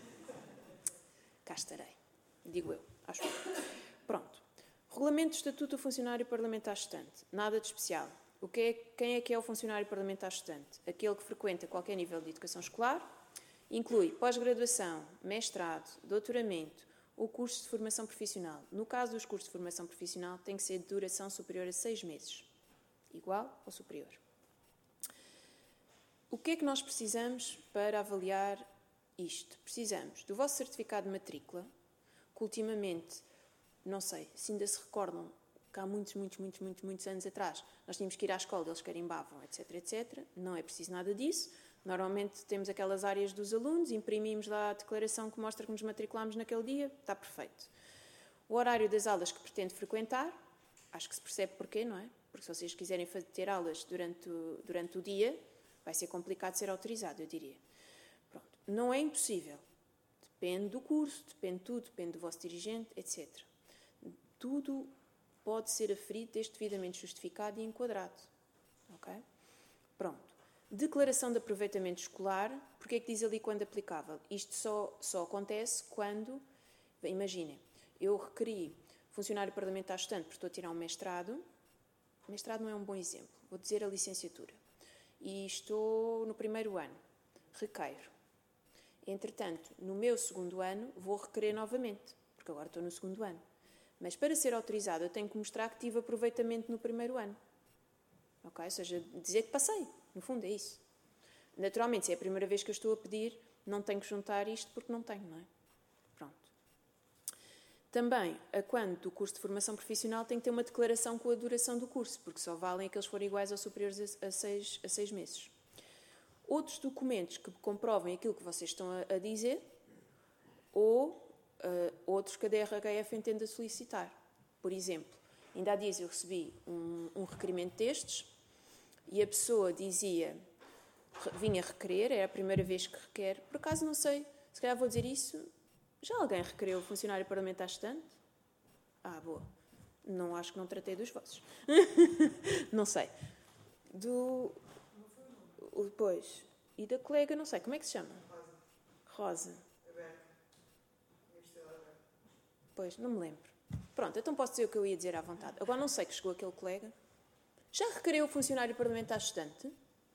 Cá estarei, digo eu, acho que. Pronto. Regulamento de Estatuto do Funcionário Parlamentar Ajustante. Nada de especial. O que é, quem é que é o funcionário parlamentar ajustante? Aquele que frequenta qualquer nível de educação escolar, inclui pós-graduação, mestrado, doutoramento ou cursos de formação profissional. No caso dos cursos de formação profissional, tem que ser de duração superior a seis meses. Igual ou superior. O que é que nós precisamos para avaliar isto? Precisamos do vosso certificado de matrícula, que ultimamente, não sei, se ainda se recordam, que há muitos, muitos, muitos, muitos, muitos anos atrás, nós tínhamos que ir à escola, eles carimbavam, etc, etcétera. Não é preciso nada disso. Normalmente temos aquelas áreas dos alunos, imprimimos lá a declaração que mostra que nos matriculámos naquele dia, está perfeito. O horário das aulas que pretende frequentar, acho que se percebe porquê, não é? Porque se vocês quiserem ter aulas durante o, durante o dia, vai ser complicado ser autorizado, eu diria. Pronto. Não é impossível. Depende do curso, depende de tudo, depende do vosso dirigente, etcétera. Tudo pode ser aferido desde devidamente justificado e enquadrado. Ok? Pronto. Declaração de aproveitamento escolar, porque é que diz ali quando aplicável? Isto só, só acontece quando, imaginem, eu requeri funcionário parlamentar ajustante porque estou a tirar um mestrado. Mestrado não é um bom exemplo, vou dizer a licenciatura. E estou no primeiro ano, requeiro. Entretanto, no meu segundo ano, vou requerer novamente, porque agora estou no segundo ano. Mas para ser autorizado, eu tenho que mostrar que tive aproveitamento no primeiro ano. Ok? Ou seja, dizer que passei. No fundo, é isso. Naturalmente, se é a primeira vez que eu estou a pedir, não tenho que juntar isto porque não tenho, não é? Pronto. Também, a quando do curso de formação profissional, tem que ter uma declaração com a duração do curso, porque só valem aqueles que forem iguais ou superiores a seis, a seis meses. Outros documentos que comprovem aquilo que vocês estão a, a dizer, ou uh, outros que a D R H F entenda solicitar. Por exemplo, ainda há dias eu recebi um, um requerimento destes, e a pessoa dizia, vinha requerer, era a primeira vez que requer, por acaso não sei, se calhar vou dizer isso, já alguém requereu o funcionário parlamentar ajustante? Ah, boa. Não, acho que não tratei dos vossos. Não sei. Do... Pois. E da colega, não sei, como é que se chama? Rosa. Rosa. Pois, não me lembro. Pronto, então posso dizer o que eu ia dizer à vontade. Agora não sei que chegou aquele colega. Já requereu o funcionário parlamentar ajustante?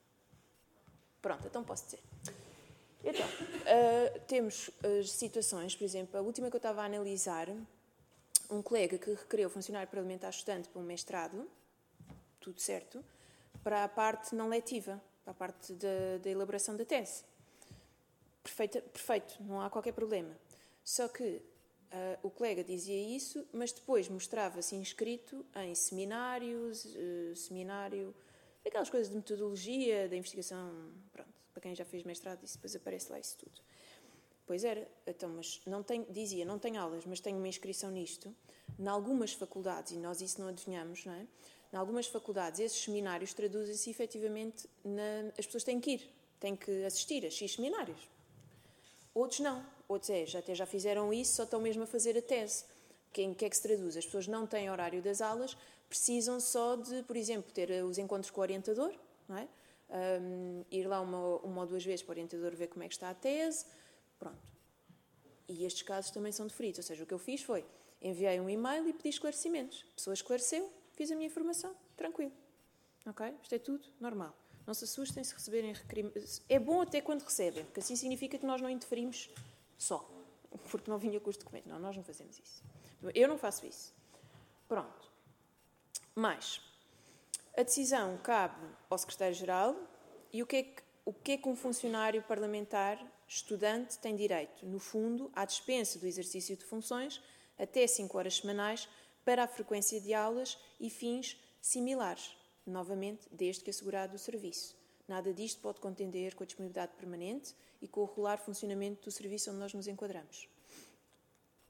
Pronto, então posso dizer. Então, uh, temos as situações, por exemplo, a última que eu estava a analisar, um colega que requereu o funcionário parlamentar ajustante para um mestrado, tudo certo, para a parte não letiva, para a parte da, da elaboração da tese. Perfeito, perfeito, não há qualquer problema. Só que Uh, o colega dizia isso, mas depois mostrava-se inscrito em seminários, uh, seminário, aquelas coisas de metodologia, da investigação, pronto, para quem já fez mestrado, isso depois aparece lá isso tudo. Pois era, então, mas não tenho, dizia, não tenho aulas, mas tenho uma inscrição nisto. Em algumas faculdades, e nós isso não adivinhamos, não é? Em algumas faculdades, esses seminários traduzem-se efetivamente, na, as pessoas têm que ir, têm que assistir a X seminários. Outros não. Outros é, já, até já fizeram isso, só estão mesmo a fazer a tese. Em que é que se traduz? As pessoas não têm horário das aulas, precisam só de, por exemplo, ter os encontros com o orientador, não é? Um, ir lá uma, uma ou duas vezes para o orientador ver como é que está a tese, pronto. E estes casos também são deferidos, ou seja, o que eu fiz foi, enviei um e-mail e pedi esclarecimentos. A pessoa esclareceu, fiz a minha informação, tranquilo. Ok? Isto é tudo normal. Não se assustem se receberem requerimentos. É bom até quando recebem, porque assim significa que nós não interferimos só, porque não vinha com os documentos. Não, nós não fazemos isso. Eu não faço isso. Pronto. Mas, a decisão cabe ao secretário-geral e o que, é que, o que é que um funcionário parlamentar estudante tem direito? No fundo, à dispensa do exercício de funções até cinco horas semanais para a frequência de aulas e fins similares. Novamente, desde que assegurado o serviço. Nada disto pode contender com a disponibilidade permanente e com o regular funcionamento do serviço onde nós nos enquadramos.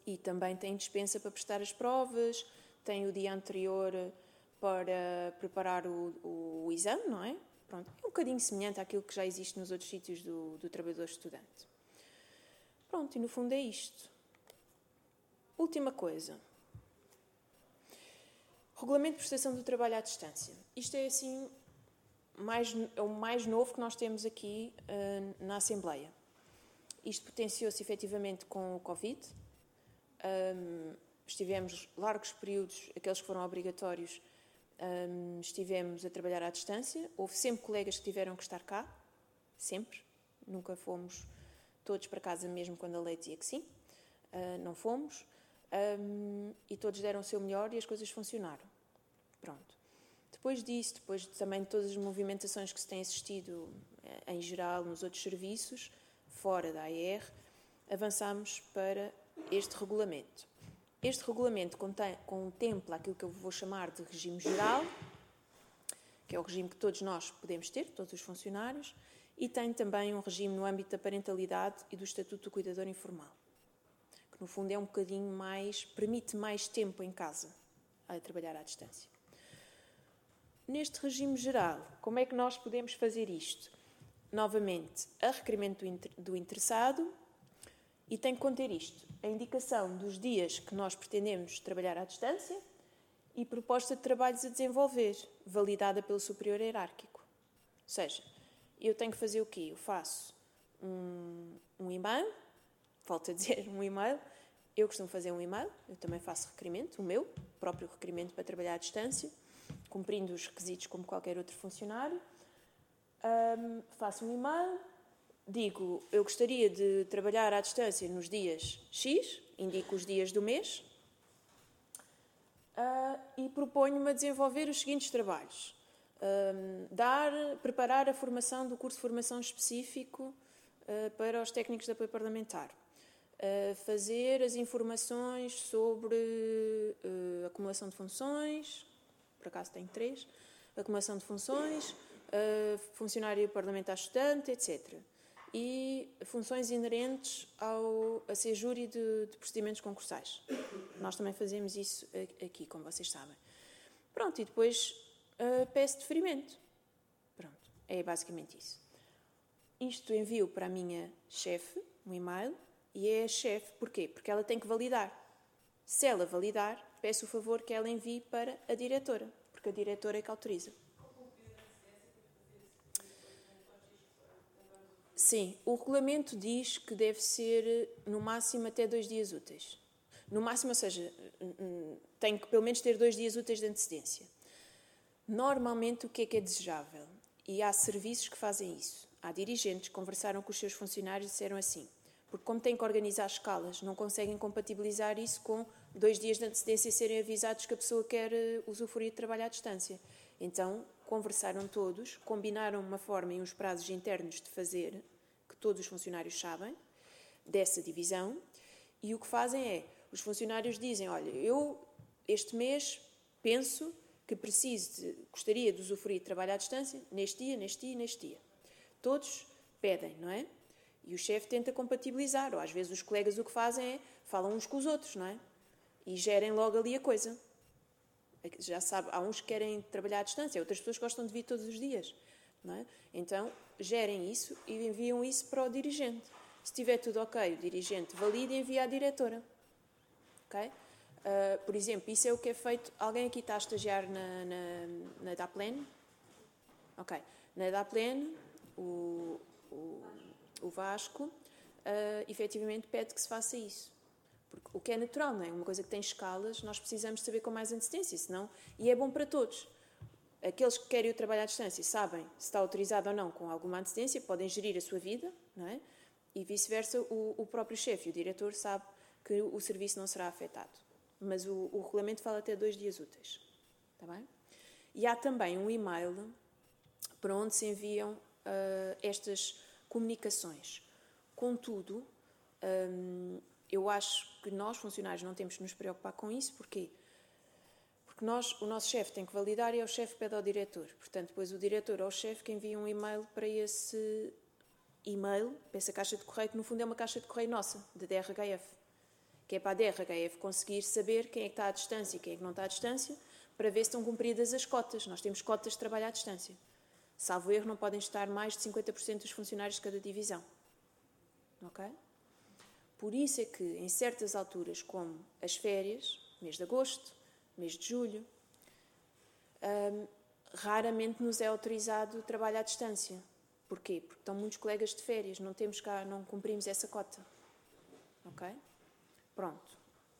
e também tem dispensa para prestar as provas, tem o dia anterior para preparar o, o, o exame, não é? Pronto, é um bocadinho semelhante àquilo que já existe nos outros sítios do, do trabalhador estudante. Pronto, e no fundo é isto. Última coisa. Regulamento de prestação do trabalho à distância. Isto é assim, mais, é o mais novo que nós temos aqui uh, na Assembleia. Isto potenciou-se efetivamente com o Covid. Um, estivemos largos períodos, aqueles que foram obrigatórios, um, estivemos a trabalhar à distância. Houve sempre colegas que tiveram que estar cá, sempre. Nunca fomos todos para casa mesmo quando a lei dizia que sim. Uh, não fomos. Um, e todos deram o seu melhor e as coisas funcionaram. Pronto. Depois disso, depois também de todas as movimentações que se têm assistido em geral nos outros serviços, fora da A E R, avançámos para este regulamento. Este regulamento contém, contempla aquilo que eu vou chamar de regime geral, que é o regime que todos nós podemos ter, todos os funcionários, e tem também um regime no âmbito da parentalidade e do Estatuto do Cuidador Informal. No fundo é um bocadinho mais, permite mais tempo em casa a trabalhar à distância. Neste regime geral, como é que nós podemos fazer isto? Novamente, a requerimento do interessado, e tem que conter isto, a indicação dos dias que nós pretendemos trabalhar à distância e proposta de trabalhos a desenvolver, validada pelo superior hierárquico. Ou seja, eu tenho que fazer o quê? Eu faço um, um e-mail, volto a dizer, um e-mail. Eu costumo fazer um e-mail, eu também faço requerimento, o meu próprio requerimento para trabalhar à distância, cumprindo os requisitos como qualquer outro funcionário. Um, faço um e-mail, digo, eu gostaria de trabalhar à distância nos dias X, indico os dias do mês, uh, e proponho-me a desenvolver os seguintes trabalhos. Um, dar, preparar a formação do curso de formação específico uh, para os técnicos de apoio parlamentar. Uh, fazer as informações sobre uh, acumulação de funções, por acaso tenho três, acumulação de funções, uh, funcionário parlamentar estudante, etcétera. E funções inerentes ao, a ser júri de, de procedimentos concursais. Nós também fazemos isso aqui, como vocês sabem. Pronto, e depois uh, peço deferimento. Pronto, é basicamente isso. Isto envio para a minha chefe, um e-mail, e é a chefe, porquê? Porque ela tem que validar. Se ela validar, peço o favor que ela envie para a diretora, porque a diretora é que autoriza. Sim, o regulamento diz que deve ser no máximo até dois dias úteis. No máximo, ou seja, tem que pelo menos ter dois dias úteis de antecedência. Normalmente, o que é que é desejável? E há serviços que fazem isso. Há dirigentes que conversaram com os seus funcionários e disseram assim, porque como têm que organizar escalas, não conseguem compatibilizar isso com dois dias de antecedência e serem avisados que a pessoa quer usufruir de trabalho à distância. Então, conversaram todos, combinaram uma forma e uns prazos internos de fazer, que todos os funcionários sabem, dessa divisão, e o que fazem é, os funcionários dizem, olha, eu este mês penso que preciso, de, gostaria de usufruir de trabalho à distância neste dia, neste dia, neste dia. Todos pedem, não é? E o chefe tenta compatibilizar, ou às vezes os colegas o que fazem é, falam uns com os outros, não é? E gerem logo ali a coisa. Já sabe, há uns que querem trabalhar à distância, outras pessoas gostam de vir todos os dias, não é? Então, gerem isso e enviam isso para o dirigente. Se estiver tudo ok, o dirigente valida e envia à diretora. Ok? Uh, por exemplo, isso é o que é feito... Alguém aqui está a estagiar na, na, na DAPLEN? Ok. Na DAPLEN, o... o O Vasco, uh, efetivamente, pede que se faça isso. Porque o que é natural, não é? Uma coisa que tem escalas, nós precisamos saber com mais antecedência, senão... E é bom para todos. Aqueles que querem o trabalho à distância sabem se está autorizado ou não com alguma antecedência, podem gerir a sua vida, não é? E vice-versa, o, o próprio chefe, o diretor, sabe que o serviço não será afetado. Mas o, o regulamento fala até dois dias úteis. Está bem? E há também um e-mail para onde se enviam uh, estas... comunicações. Contudo, hum, eu acho que nós, funcionários, não temos que nos preocupar com isso. Porquê? Porque nós, o nosso chefe tem que validar e é o chefe que pede ao diretor. Portanto, depois o diretor ou o chefe que envia um e-mail para esse e-mail, para essa caixa de correio, que no fundo é uma caixa de correio nossa, de D R H F. que é para a D R H F conseguir saber quem é que está à distância e quem é que não está à distância, para ver se estão cumpridas as cotas. Nós temos cotas de trabalho à distância. Salvo erro, não podem estar mais de cinquenta por cento dos funcionários de cada divisão. Ok? Por isso é que, em certas alturas, como as férias, mês de agosto, mês de julho, hum, raramente nos é autorizado o trabalho à distância. Porquê? Porque estão muitos colegas de férias, não temos cá, não cumprimos essa cota. Ok? Pronto.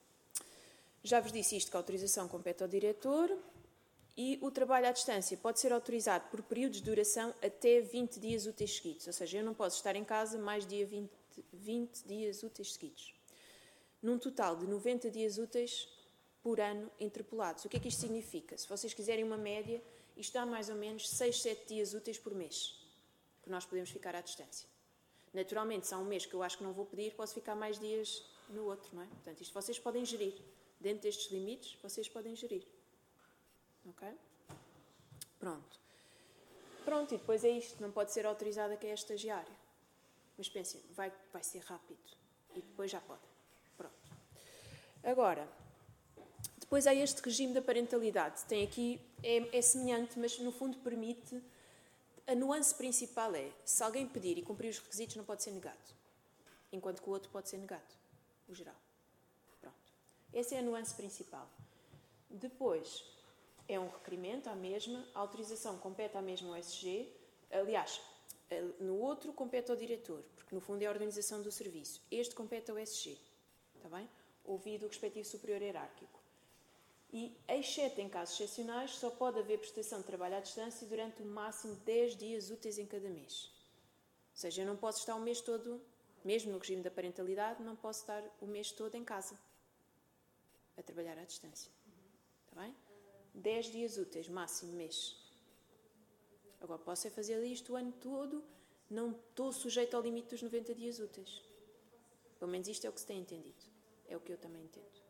Já vos disse isto, que a autorização compete ao diretor e o trabalho à distância pode ser autorizado por períodos de duração até vinte dias úteis seguidos. Ou seja, eu não posso estar em casa mais de vinte, vinte dias úteis seguidos. Num total de noventa dias úteis por ano interpolados. O que é que isto significa? Se vocês quiserem uma média, isto dá mais ou menos seis, sete dias úteis por mês que nós podemos ficar à distância. Naturalmente, se há um mês que eu acho que não vou pedir, posso ficar mais dias no outro, não é? Portanto, isto vocês podem gerir. Dentro destes limites, vocês podem gerir. Ok? Pronto. Pronto, e depois é isto. Não pode ser autorizada que é estagiária. Mas pensem, vai, vai ser rápido. E depois já pode. Pronto. Agora, depois há este regime da parentalidade. Tem aqui, é, é semelhante, mas no fundo permite... A nuance principal é, se alguém pedir e cumprir os requisitos, não pode ser negado. Enquanto que o outro pode ser negado. O geral. Pronto. Essa é a nuance principal. Depois, é um requerimento à mesma, a autorização compete à mesma ao S G. Aliás, no outro compete ao diretor, porque no fundo é a organização do serviço. Este compete ao S G. Está bem? Ouvido o respectivo superior hierárquico. E, exceto em casos excepcionais, só pode haver prestação de trabalho à distância durante o máximo de dez dias úteis em cada mês. Ou seja, eu não posso estar o mês todo, mesmo no regime da parentalidade, não posso estar o mês todo em casa a trabalhar à distância. Está bem? dez dias úteis, máximo mês. Agora, posso é fazer isto o ano todo, não estou sujeito ao limite dos noventa dias úteis. Pelo menos isto é o que se tem entendido. É o que eu também entendo.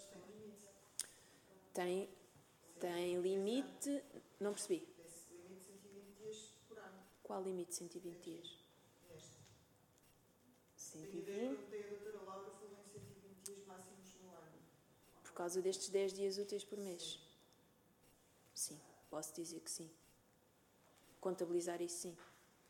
Tem, tem limite... Não percebi. Esse limite de cento e vinte dias por ano. Qual limite de cento e vinte dias? Este. cento Tenho e ideia vinte. que a doutora Laura falou em cento e vinte dias máximos no ano. Por causa destes dez dias úteis por mês? Sim, posso dizer que sim. Contabilizar isso, sim.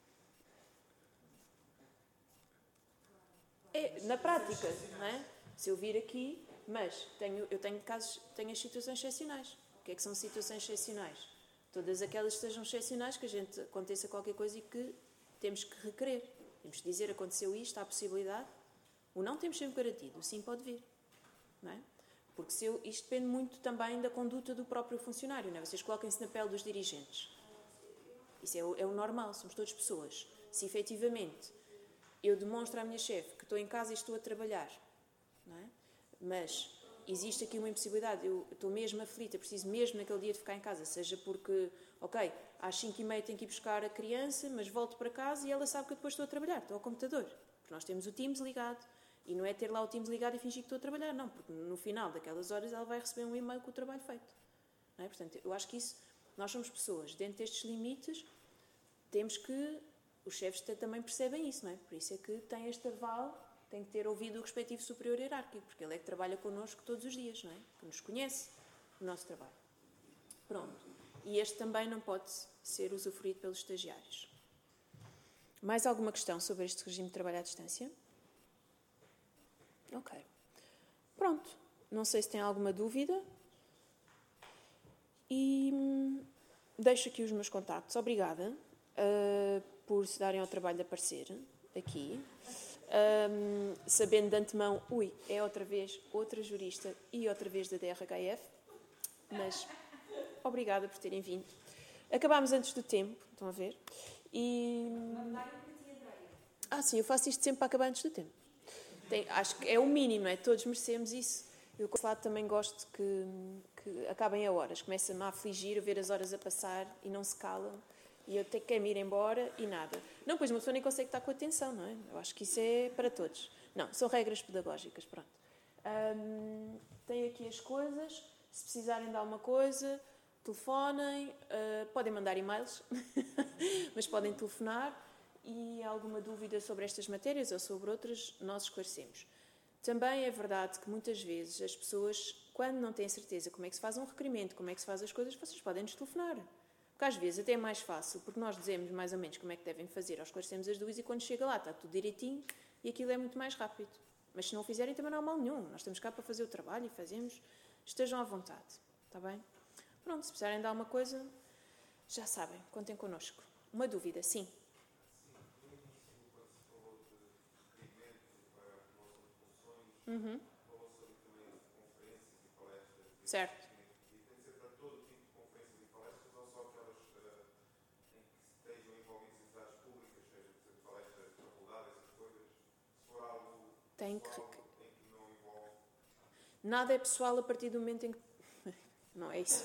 É, na prática, não é? Se eu vir aqui... Mas tenho, eu tenho casos, tenho as situações excepcionais. O que é que são situações excepcionais? Todas aquelas que sejam excepcionais, que a gente aconteça qualquer coisa e que temos que requerer. Temos que dizer, aconteceu isto, há possibilidade. O não temos sempre garantido, o sim pode vir. Não é? Porque se eu, isto depende muito também da conduta do próprio funcionário. Não é? Vocês coloquem-se na pele dos dirigentes. Isso é o, é o normal, somos todas pessoas. Se efetivamente eu demonstro à minha chefe que estou em casa e estou a trabalhar, não é? Mas existe aqui uma impossibilidade, eu estou mesmo aflita, preciso mesmo naquele dia de ficar em casa, seja porque, ok, às cinco e meia tenho que ir buscar a criança, mas volto para casa e ela sabe que eu depois estou a trabalhar, estou ao computador. Porque nós temos o Teams ligado, e não é ter lá o Teams ligado e fingir que estou a trabalhar, não, porque no final daquelas horas ela vai receber um e-mail com o trabalho feito. Não é? Portanto, eu acho que isso, nós somos pessoas, dentro destes limites, temos que, os chefes também percebem isso, não é? Por isso é que tem este aval... Tem que ter ouvido o respectivo superior hierárquico, porque ele é que trabalha connosco todos os dias, não é? Que nos conhece o nosso trabalho. Pronto. E este também não pode ser usufruído pelos estagiários. Mais alguma questão sobre este regime de trabalho à distância? Ok. Pronto. Não sei se tem alguma dúvida. E hum, deixo aqui os meus contactos. Obrigada uh, por se darem ao trabalho de aparecer aqui. Um, sabendo de antemão, ui, é outra vez outra jurista e outra vez da D R H F, mas obrigada por terem vindo. Acabámos antes do tempo, estão a ver? E... Ah, sim, eu faço isto sempre para acabar antes do tempo. Tem, acho que é o mínimo, não é? Todos merecemos isso. Eu, com esse lado, também gosto que, que acabem a horas. Começa-me a afligir, a ver as horas a passar e não se calam. E eu tenho que me ir embora e nada. Não, pois uma pessoa nem consegue estar com atenção, não é? Eu acho que isso é para todos. Não, são regras pedagógicas, pronto. Hum, tenho aqui as coisas. Se precisarem de alguma coisa, telefonem. Uh, podem mandar e-mails, mas podem telefonar. E alguma dúvida sobre estas matérias ou sobre outras, nós esclarecemos. Também é verdade que muitas vezes as pessoas, quando não têm certeza como é que se faz um requerimento, como é que se faz as coisas, vocês podem nos telefonar. Porque às vezes até é mais fácil, porque nós dizemos mais ou menos como é que devem fazer, ou esclarecemos as dúvidas e quando chega lá está tudo direitinho e aquilo é muito mais rápido. Mas se não o fizerem também não há mal nenhum. Nós estamos cá para fazer o trabalho e fazemos. Estejam à vontade. Está bem? Pronto, se precisarem de alguma coisa, já sabem, contem connosco. Uma dúvida, sim. Uhum. Certo. E tem que ser para todo tipo de conferências e palestras ou só aquelas uh, em que estejam envolvidas entidades públicas, seja por exemplo, palestras de faculdade, essas coisas? Se for algo Tem pessoal que... em que não envolve... Nada é pessoal a partir do momento em que... Não é isso.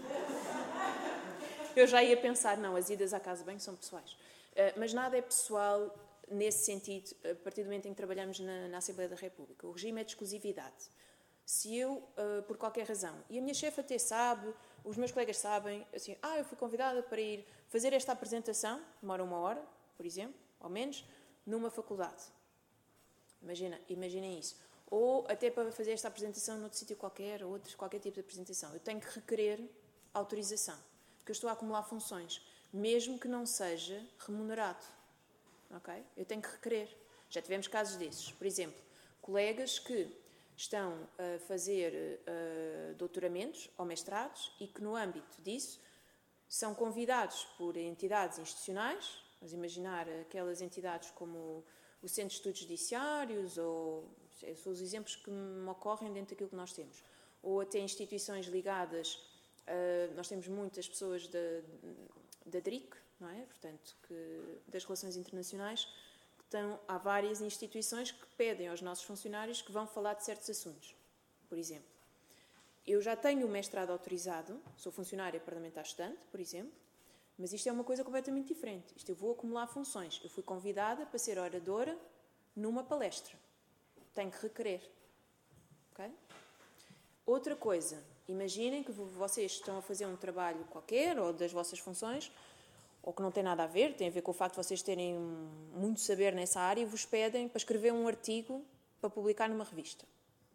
Eu já ia pensar, não, as idas à casa de banho são pessoais. Uh, mas nada é pessoal nesse sentido, a partir do momento em que trabalhamos na, na Assembleia da República. O regime é de exclusividade. Se eu, uh, por qualquer razão, e a minha chefe até sabe, os meus colegas sabem, assim, ah, eu fui convidada para ir fazer esta apresentação, demora uma hora, por exemplo, ao menos, numa faculdade. Imagina, imaginem isso. Ou até para fazer esta apresentação noutro sítio qualquer, ou outro, qualquer tipo de apresentação. Eu tenho que requerer autorização, porque eu estou a acumular funções, mesmo que não seja remunerado. Okay? Eu tenho que requerer. Já tivemos casos desses. Por exemplo, colegas que estão a fazer uh, doutoramentos ou mestrados e que, no âmbito disso, são convidados por entidades institucionais, vamos imaginar aquelas entidades como o Centro de Estudos Judiciários, ou são os exemplos que me ocorrem dentro daquilo que nós temos, ou até instituições ligadas, uh, nós temos muitas pessoas da, da D R I C, não é? Portanto, que, das Relações Internacionais, que estão, há várias instituições que pedem aos nossos funcionários que vão falar de certos assuntos. Por exemplo, eu já tenho o mestrado autorizado, sou funcionária parlamentar estudante, por exemplo, mas isto é uma coisa completamente diferente. Isto eu vou acumular funções. Eu fui convidada para ser oradora numa palestra. Tenho que requerer. Okay? Outra coisa, imaginem que vocês estão a fazer um trabalho qualquer, ou das vossas funções, ou que não tem nada a ver, tem a ver com o facto de vocês terem muito saber nessa área e vos pedem para escrever um artigo para publicar numa revista.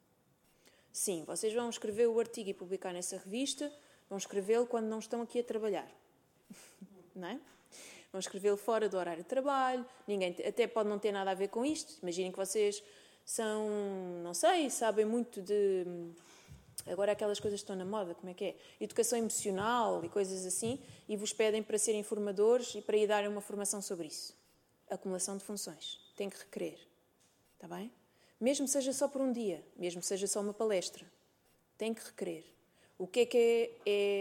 Sim, vocês vão escrever o artigo e publicar nessa revista, vão escrevê-lo quando não estão aqui a trabalhar. Não é? Vão escrevê-lo fora do horário de trabalho, ninguém, até pode não ter nada a ver com isto. Imaginem que vocês são, não sei, sabem muito de... Agora aquelas coisas que estão na moda, como é que é? Educação emocional e coisas assim, e vos pedem para serem formadores e para ir darem uma formação sobre isso. Acumulação de funções. Tem que requerer. Está bem? Mesmo seja só por um dia, mesmo seja só uma palestra. Tem que requerer. O que é que é,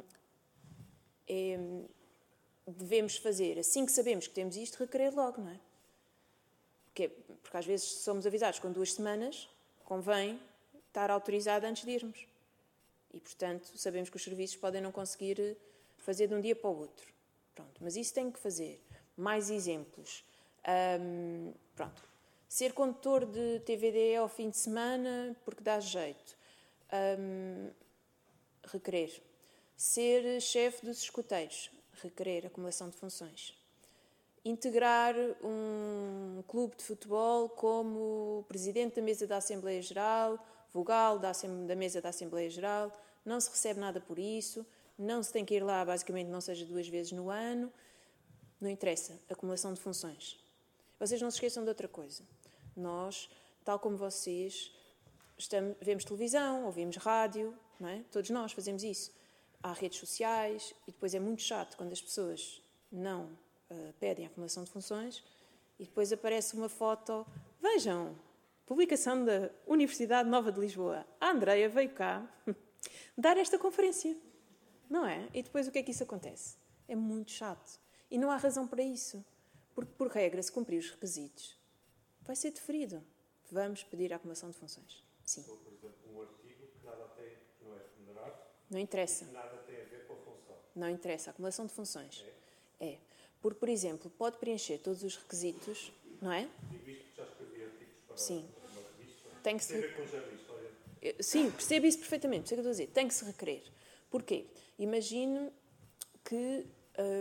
é, é, devemos fazer? Assim que sabemos que temos isto, requerer logo, não é? Porque, porque às vezes somos avisados com duas semanas, convém estar autorizado antes de irmos. E, portanto, sabemos que os serviços podem não conseguir fazer de um dia para o outro. Pronto, mas isso tem que fazer. Mais exemplos. Um, pronto. Ser condutor de T V D ao fim de semana, porque dá jeito. Um, requerer. Ser chefe dos escuteiros. Requerer acumulação de funções. Integrar um clube de futebol como presidente da mesa da Assembleia Geral, vogal da, da mesa da Assembleia Geral, não se recebe nada por isso, não se tem que ir lá, basicamente, não seja duas vezes no ano, não interessa, acumulação de funções. Vocês não se esqueçam de outra coisa. Nós, tal como vocês, estamos, vemos televisão, ouvimos rádio, não é? Todos nós fazemos isso. Há redes sociais, e depois é muito chato quando as pessoas não uh, pedem a acumulação de funções, e depois aparece uma foto, vejam, publicação da Universidade Nova de Lisboa. A Andreia veio cá dar esta conferência. Não é? E depois o que é que isso acontece? É muito chato. E não há razão para isso. Porque, por regra, se cumprir os requisitos, vai ser deferido. Vamos pedir a acumulação de funções. Sim. Ou, por exemplo, um artigo que nada tem, que não é remunerado. Não interessa. E que nada tem a ver com a função. Não interessa. A acumulação de funções. É? É. Porque, por exemplo, pode preencher todos os requisitos, não é? Digo isto porque já escrevi artigos para Sim. uma revista. Tem que se... Tem a ver com jornalista, olha. Sim, percebo isso perfeitamente. Percebo o que eu estou a dizer. Tem que se requerer. Porquê? Imagino que,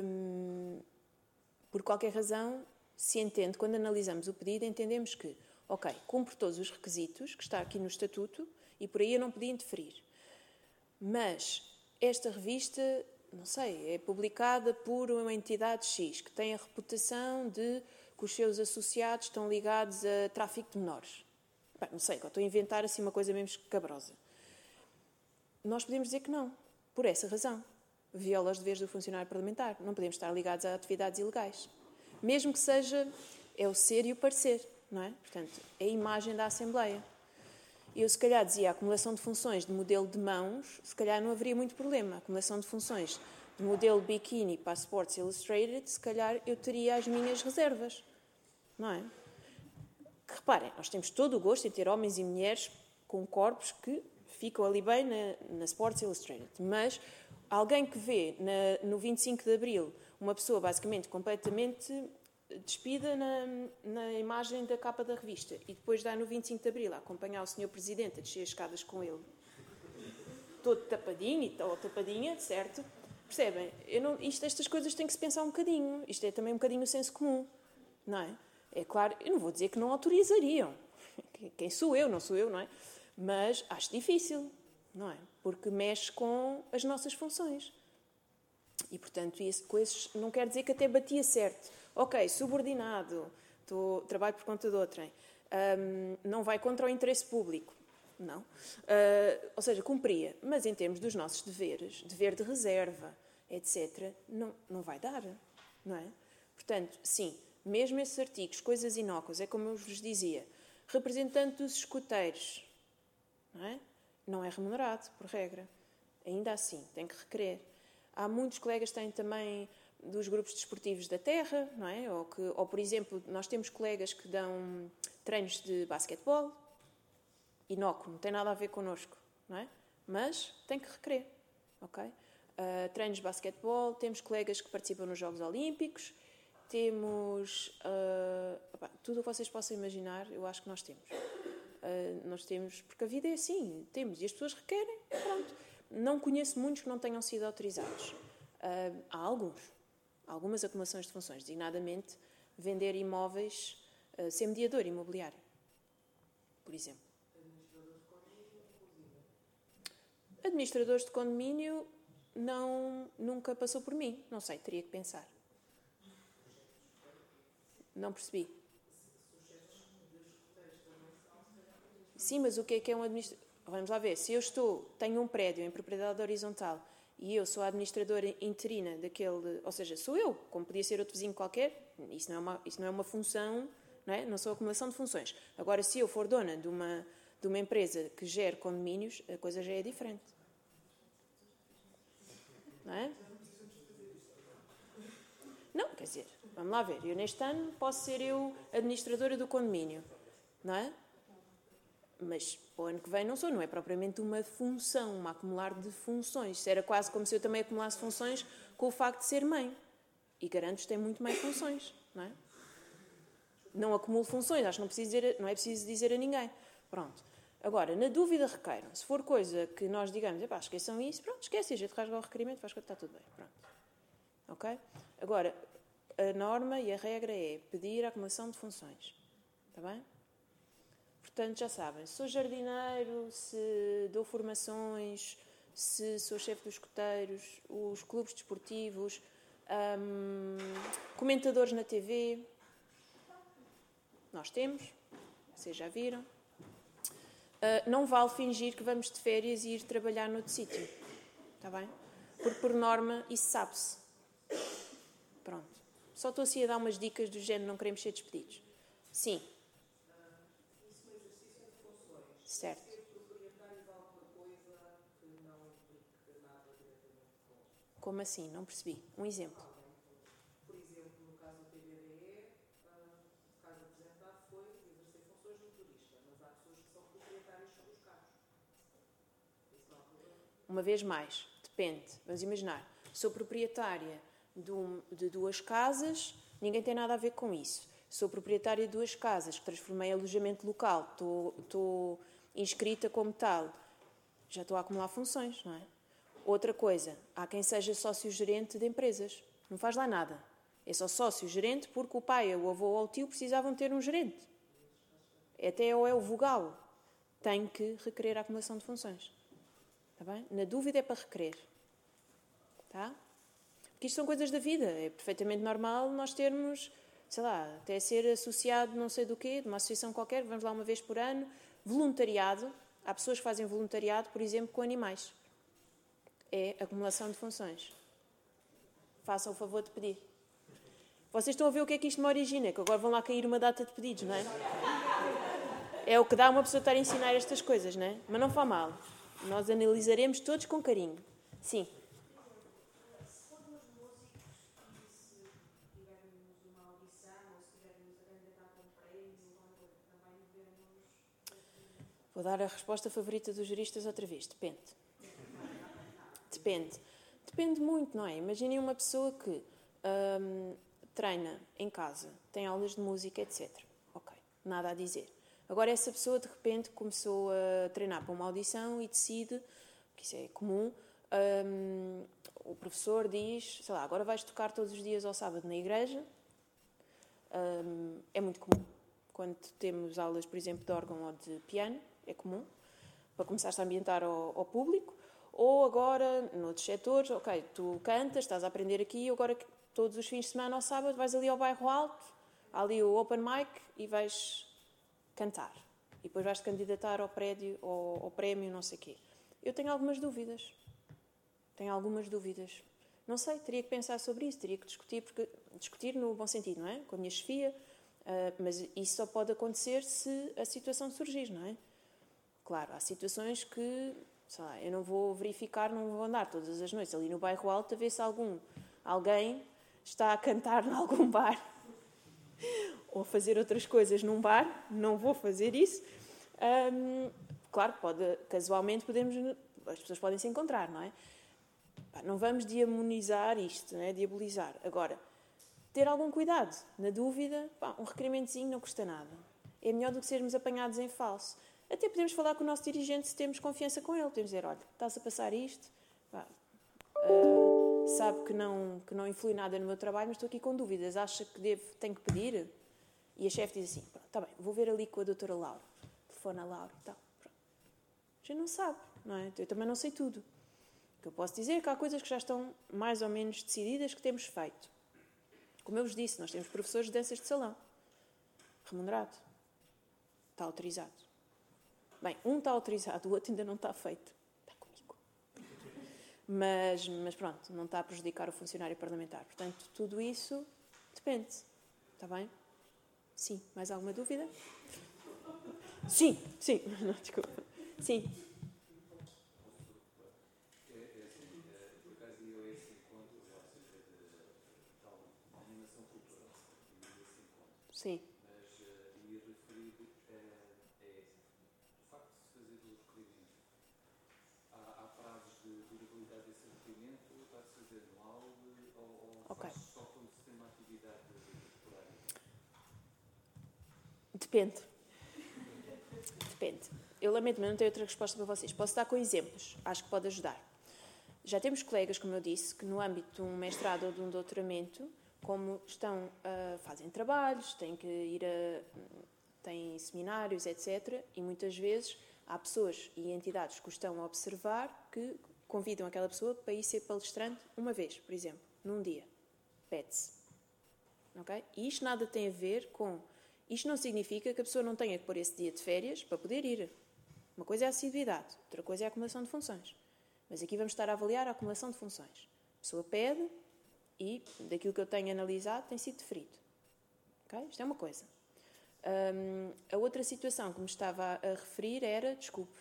hum, por qualquer razão, se entende, quando analisamos o pedido, entendemos que, ok, cumpre todos os requisitos que está aqui no Estatuto e por aí eu não podia interferir. Mas esta revista, não sei, é publicada por uma entidade X, que tem a reputação de que os seus associados estão ligados a tráfico de menores. Bem, não sei, estou a inventar assim uma coisa mesmo escabrosa. Nós podemos dizer que não, por essa razão. Viola os deveres do funcionário parlamentar. Não podemos estar ligados a atividades ilegais. Mesmo que seja, é o ser e o parecer, não é? Portanto, é a imagem da Assembleia. Eu, se calhar, dizia a acumulação de funções de modelo de mãos, se calhar não haveria muito problema. A acumulação de funções de modelo biquíni para a Sports Illustrated, se calhar eu teria as minhas reservas, não é? Que, reparem, nós temos todo o gosto em ter homens e mulheres com corpos que ficam ali bem na, na Sports Illustrated, mas alguém que vê na, no vinte e cinco de Abril uma pessoa basicamente completamente despida na, na imagem da capa da revista e depois dá no vinte e cinco de Abril a acompanhar o senhor Presidente a descer as escadas com ele, todo tapadinho e ou tapadinha, certo? Percebem? Eu não, isto, estas coisas têm que se pensar um bocadinho. Isto é também um bocadinho o senso comum, não é? É claro, eu não vou dizer que não autorizariam. Quem sou eu? Não sou eu, não é? Mas acho difícil, não é? Porque mexe com as nossas funções. E, portanto, isso, com esses, não quer dizer que até batia certo. Ok, subordinado, tô, trabalho por conta de outrem, um, não vai contra o interesse público. Não. Uh, ou seja, cumpria. Mas em termos dos nossos deveres, dever de reserva, etcétera, não, não vai dar. Não é? Portanto, sim, mesmo esses artigos, coisas inócuas, é como eu vos dizia, representante dos escuteiros, não é? Não é remunerado, por regra. Ainda assim, tem que requerer. Há muitos colegas que têm também dos grupos desportivos da terra, não é? Ou, que, ou, por exemplo, nós temos colegas que dão treinos de basquetebol, inócuo, não tem nada a ver connosco, não é? Mas tem que requerer, ok? Uh, treinos de basquetebol, temos colegas que participam nos Jogos Olímpicos, temos uh, opa, tudo o que vocês possam imaginar, eu acho que nós temos. Uh, nós temos, porque a vida é assim, temos, e as pessoas requerem, pronto. Não conheço muitos que não tenham sido autorizados. Uh, há alguns, algumas acumulações de funções, designadamente vender imóveis, uh, ser mediador imobiliário, por exemplo. Administradores de condomínio não, nunca passou por mim. Não sei, teria que pensar. Não percebi. Sim, mas o que é que é um administrador? Vamos lá ver. Se eu estou, tenho um prédio em propriedade horizontal e eu sou a administradora interina daquele... Ou seja, sou eu, como podia ser outro vizinho qualquer, isso não é uma, isso não é uma função, não é? Não sou acumulação de funções. Agora, se eu for dona de uma... de uma empresa que gere condomínios, a coisa já é diferente. Não é? Não, quer dizer, vamos lá ver. Eu neste ano posso ser eu administradora do condomínio, não é? Mas o ano que vem não sou, não é propriamente uma função, uma acumular de funções. Era quase como se eu também acumulasse funções com o facto de ser mãe. E garanto-vos que tem muito mais funções, não é? Não acumulo funções, acho que não, preciso dizer, não é preciso dizer a ninguém. Pronto. Agora, na dúvida requeiram. Se for coisa que nós digamos, epá, esqueçam isso, pronto, esquece, a gente rasga o requerimento, faz coisa, está tudo bem, pronto. Ok? Agora, a norma e a regra é pedir a acumulação de funções. Está bem? Portanto, já sabem, se sou jardineiro, se dou formações, se sou chefe dos escoteiros, os clubes desportivos, hum, comentadores na T V, nós temos, vocês já viram. Uh, não vale fingir que vamos de férias e ir trabalhar noutro sítio. Está bem? Porque, por norma, isso sabe-se. Pronto. Só estou assim a dar umas dicas do género, não queremos ser despedidos. Sim. Uh, isso é um exercício de funções. Certo. Ser proprietário de alguma coisa que não implique nada diretamente com... Como assim? Não percebi. Um exemplo. Por exemplo, no caso do T B D E, o caso apresentado foi exercer funções de motorista, mas há pessoas que são proprietárias sobre os carros. Isso não há problema. Uma vez mais, depende. Vamos imaginar, sou proprietária de, um, de duas casas, ninguém tem nada a ver com isso. Sou proprietária de duas casas que transformei em alojamento local, estou, estou inscrita como tal, já estou a acumular funções, não é? Outra coisa, há quem seja sócio-gerente de empresas, não faz lá nada. É só sócio-gerente porque o pai, o avô ou o tio precisavam ter um gerente. até ou é o vogal, tem que requerer a acumulação de funções. Está bem? Na dúvida é para requerer. Tá? Porque isto são coisas da vida. É perfeitamente normal nós termos, sei lá, até ser associado não sei do quê, de uma associação qualquer, vamos lá uma vez por ano, voluntariado. Há pessoas que fazem voluntariado, por exemplo, com animais. É acumulação de funções. Façam o favor de pedir. Vocês estão a ver o que é que isto me origina, que agora vão lá cair uma data de pedidos, não é? É o que dá uma pessoa estar a ensinar estas coisas, não é? Mas não faz mal. Nós analisaremos todos com carinho. Sim. Se formos músicos e se tivermos uma audição ou se tivermos a candidatar para um prémio, também devemos... Vou dar a resposta favorita dos juristas outra vez. Depende. Depende. Depende muito, não é? Imaginem uma pessoa que hum, treina em casa, tem aulas de música, etcétera. Ok, nada a dizer. Agora essa pessoa de repente começou a treinar para uma audição e decide, que isso é comum, hum, o professor diz, sei lá, agora vais tocar todos os dias ao sábado na igreja. Hum, é muito comum. Quando temos aulas, por exemplo, de órgão ou de piano, é comum, para começar a ambientar ao, ao público. Ou agora, noutros setores, ok, tu cantas, estás a aprender aqui, agora todos os fins de semana ao sábado vais ali ao bairro Alto, há ali o open mic e vais cantar. E depois vais-te candidatar ao prédio, ao, ao prémio, não sei o quê. Eu tenho algumas dúvidas. Tenho algumas dúvidas. Não sei, teria que pensar sobre isso, teria que discutir, porque, discutir no bom sentido, não é? Com a minha chefia, uh, mas isso só pode acontecer se a situação surgir, não é? Claro, há situações que, sei lá, eu não vou verificar, não vou andar todas as noites ali no bairro Alto a ver se algum, alguém está a cantar em algum bar ou a fazer outras coisas num bar, não vou fazer isso. Um, claro, pode, casualmente podemos, as pessoas podem se encontrar, não é? Pá, não vamos diabolizar isto, não é? Diabolizar. Agora, ter algum cuidado. Na dúvida, pá, um requerimentozinho não custa nada. É melhor do que sermos apanhados em falso. Até podemos falar com o nosso dirigente se temos confiança com ele. Podemos dizer, olha, estás a passar isto, pá, uh, sabe que não, que não influi nada no meu trabalho, mas estou aqui com dúvidas. Acha que devo, tenho que pedir? E a chefe diz assim, está bem, vou ver ali com a doutora Laura. Telefona a Laura e tal. Pronto. A gente não sabe, não é? Eu também não sei tudo. O que eu posso dizer é que há coisas que já estão mais ou menos decididas que temos feito. Como eu vos disse, nós temos professores de danças de salão. Remunerado. Está autorizado. Bem, um está autorizado, o outro ainda não está feito. Está comigo. Mas, mas pronto, não está a prejudicar o funcionário parlamentar. Portanto, tudo isso depende. Está bem? Sim. Mais alguma dúvida? Sim, sim. Não, desculpa. Sim. Sim. Mas uh, ia referir uh, é o facto de se fazer o requerimento. Há, há prazos de durabilidade desse requerimento, está-se a fazer anual ou, ou okay. faz só quando se tem uma atividade temporária? Depende. Depende. Eu lamento, mas não tenho outra resposta para vocês. Posso dar com exemplos. Acho que pode ajudar. Já temos colegas, como eu disse, que no âmbito de um mestrado ou de um doutoramento, como estão, uh, fazem trabalhos, têm que ir a têm seminários, etcétera. E muitas vezes há pessoas e entidades que o estão a observar que convidam aquela pessoa para ir ser palestrante uma vez, por exemplo, num dia. Pede-se. Okay? E isto nada tem a ver com... Isto não significa que a pessoa não tenha que pôr esse dia de férias para poder ir. Uma coisa é a assiduidade, outra coisa é a acumulação de funções. Mas aqui vamos estar a avaliar a acumulação de funções. A pessoa pede... E, daquilo que eu tenho analisado, tem sido deferido. Okay? Isto é uma coisa. Um, a outra situação que me estava a referir era... Desculpe.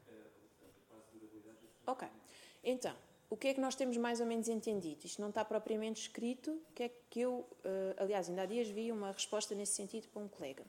Ok. Então, o que é que nós temos mais ou menos entendido? Isto não está propriamente escrito. O que é que eu... Uh, aliás, ainda há dias vi uma resposta nesse sentido para um colega.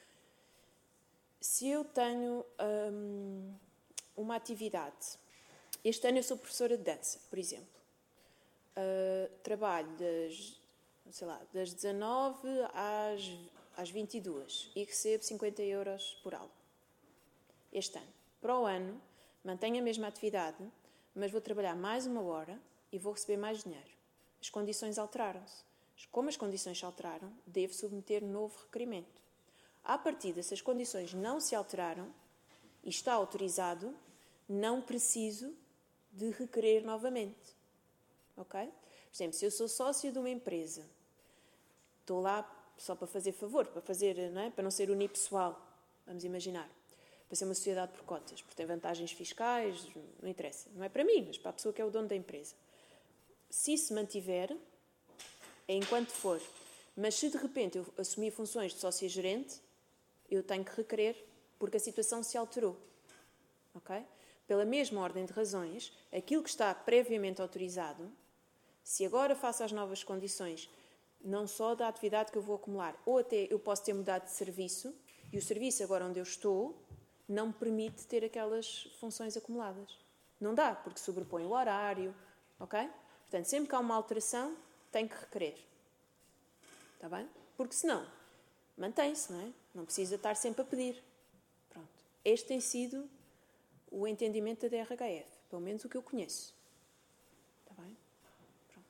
Se eu tenho um, uma atividade... Este ano eu sou professora de dança, por exemplo. Uh, trabalho das, sei lá, das dezanove às, às vinte e duas e recebo cinquenta euros por aula. Este ano. Para o ano, mantenho a mesma atividade, mas vou trabalhar mais uma hora e vou receber mais dinheiro. As condições alteraram-se. Como as condições se alteraram, devo submeter novo requerimento. À partida, se as condições não se alteraram e está autorizado, não preciso de requerer novamente. Ok? Por exemplo, se eu sou sócio de uma empresa, estou lá só para fazer favor, para, fazer, não é? Para não ser unipessoal, vamos imaginar, para ser uma sociedade por cotas, porque tem vantagens fiscais, não interessa. Não é para mim, mas para a pessoa que é o dono da empresa. Se se mantiver, é enquanto for. Mas se de repente eu assumir funções de sócia-gerente, eu tenho que requerer, porque a situação se alterou. Ok? Pela mesma ordem de razões, aquilo que está previamente autorizado, se agora faço as novas condições, não só da atividade que eu vou acumular, ou até eu posso ter mudado de serviço, e o serviço agora onde eu estou não me permite ter aquelas funções acumuladas. Não dá, porque sobrepõe o horário, ok? Portanto, sempre que há uma alteração, tem que requerer. Está bem? Porque senão, mantém-se, não é? Não precisa estar sempre a pedir. Pronto. Este tem sido o entendimento da D R H F, pelo menos o que eu conheço. Está bem? Pronto.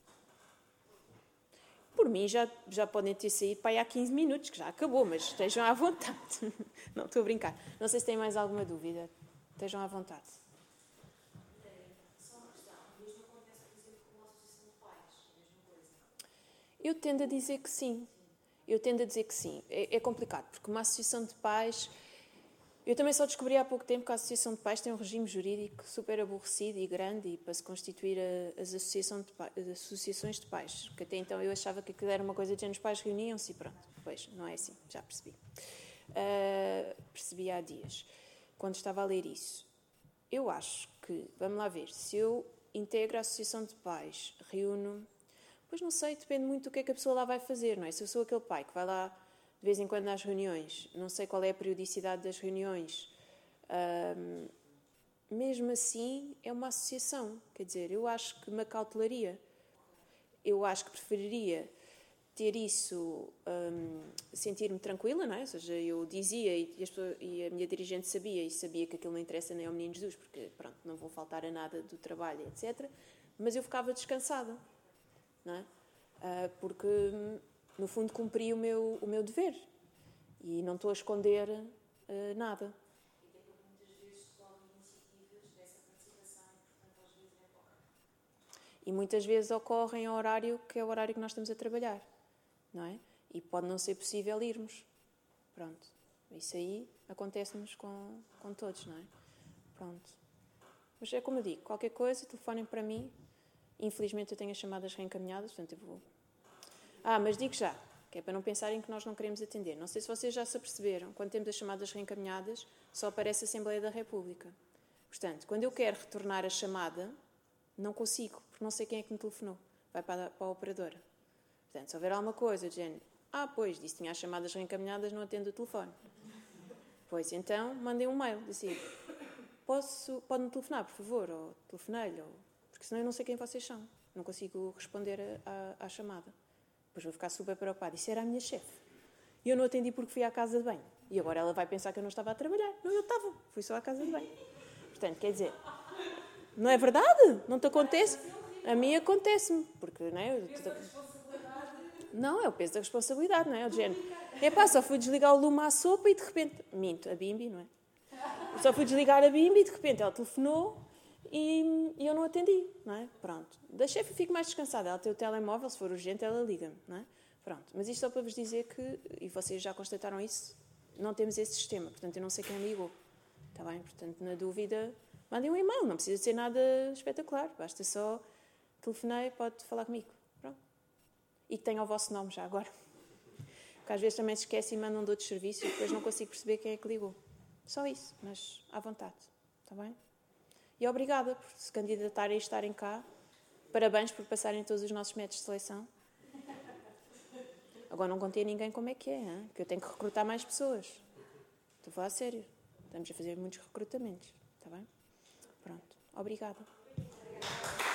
Por mim, já, já podem ter saído para aí há quinze minutos, que já acabou, mas estejam à vontade. Não, estou a brincar. Não sei se têm mais alguma dúvida. Estejam à vontade. Só uma questão. O mesmo acontece, por exemplo, com uma associação de pais, a mesma coisa. Eu tendo a dizer que sim. Eu tendo a dizer que sim. É, é complicado, porque uma associação de pais... Eu também só descobri há pouco tempo que a associação de pais tem um regime jurídico super aborrecido e grande e para se constituir a, as, associação de pa, as associações de pais. Porque até então eu achava que aquilo era uma coisa de género, os pais reuniam-se e pronto. Pois, não é assim, já percebi. Uh, percebi há dias, quando estava a ler isso. Eu acho que, vamos lá ver, se eu integro a associação de pais, reúno... Pois não sei, depende muito do que é que a pessoa lá vai fazer, não é? Se eu sou aquele pai que vai lá de vez em quando às reuniões, não sei qual é a periodicidade das reuniões, hum, mesmo assim é uma associação. Quer dizer, eu acho que me acautelaria. Eu acho que preferiria ter isso, hum, sentir-me tranquila, não é? Ou seja, eu dizia e, as pessoas, e a minha dirigente sabia, e sabia que aquilo não interessa nem ao menino Jesus, porque pronto, não vou faltar a nada do trabalho, etcétera. Mas eu ficava descansada. Não é? Uh, porque, no fundo, cumpri o meu, o meu dever e não estou a esconder uh, nada. E até porque muitas vezes decorrem iniciativas dessa participação e, portanto, às vezes é pouco. E muitas vezes ocorre em horário que é o horário que nós estamos a trabalhar, não é? E pode não ser possível irmos. Pronto. Isso aí acontece-nos com, com todos, não é? Pronto. Mas é como eu digo, qualquer coisa, telefonem para mim. Infelizmente eu tenho as chamadas reencaminhadas, portanto eu vou... Ah, mas digo já, que é para não pensarem que nós não queremos atender. Não sei se vocês já se aperceberam, quando temos as chamadas reencaminhadas, só aparece a Assembleia da República. Portanto, quando eu quero retornar a chamada, não consigo, porque não sei quem é que me telefonou. Vai para a, para a operadora. Portanto, se houver alguma coisa de género, ah, pois, disse que tinha as chamadas reencaminhadas, não atendo o telefone. Pois, então, mandem um mail, assim, posso, pode-me telefonar, por favor, ou telefonei-lhe, ou... porque senão eu não sei quem vocês são. Não consigo responder à, à chamada. Depois vou ficar super preocupada. Isso era a minha chefe. E eu não atendi porque fui à casa de banho. E agora ela vai pensar que eu não estava a trabalhar. Não, eu estava. Fui só à casa de banho. Portanto, quer dizer, não é verdade? Não te acontece? A mim acontece-me. Porque, não é? Eu, não, é o peso da responsabilidade, não é? É o género. Epá, só fui desligar o lume à sopa e de repente... Minto, a Bimbi, não é? Só fui desligar a Bimbi e de repente ela telefonou e, e eu não atendi, não é? Pronto. Da chefe fico mais descansada. Ela tem o telemóvel, se for urgente ela liga-me, não é? Pronto. Mas isto só para vos dizer que, e vocês já constataram isso, não temos esse sistema. Portanto, eu não sei quem ligou. Está bem? Portanto, na dúvida, mandem um e-mail. Não precisa ser nada espetacular. Basta só telefonei, pode falar comigo. Pronto. E que tenha o vosso nome já agora. Porque às vezes também se esquece e mandam de outros serviços e depois não consigo perceber quem é que ligou. Só isso, mas à vontade. Está bem? E obrigada por se candidatarem e estarem cá. Parabéns por passarem todos os nossos métodos de seleção. Agora não contei a ninguém como é que é, hein? Que eu tenho que recrutar mais pessoas. Estou a falar a sério. Estamos a fazer muitos recrutamentos. Está bem? Pronto. Obrigada.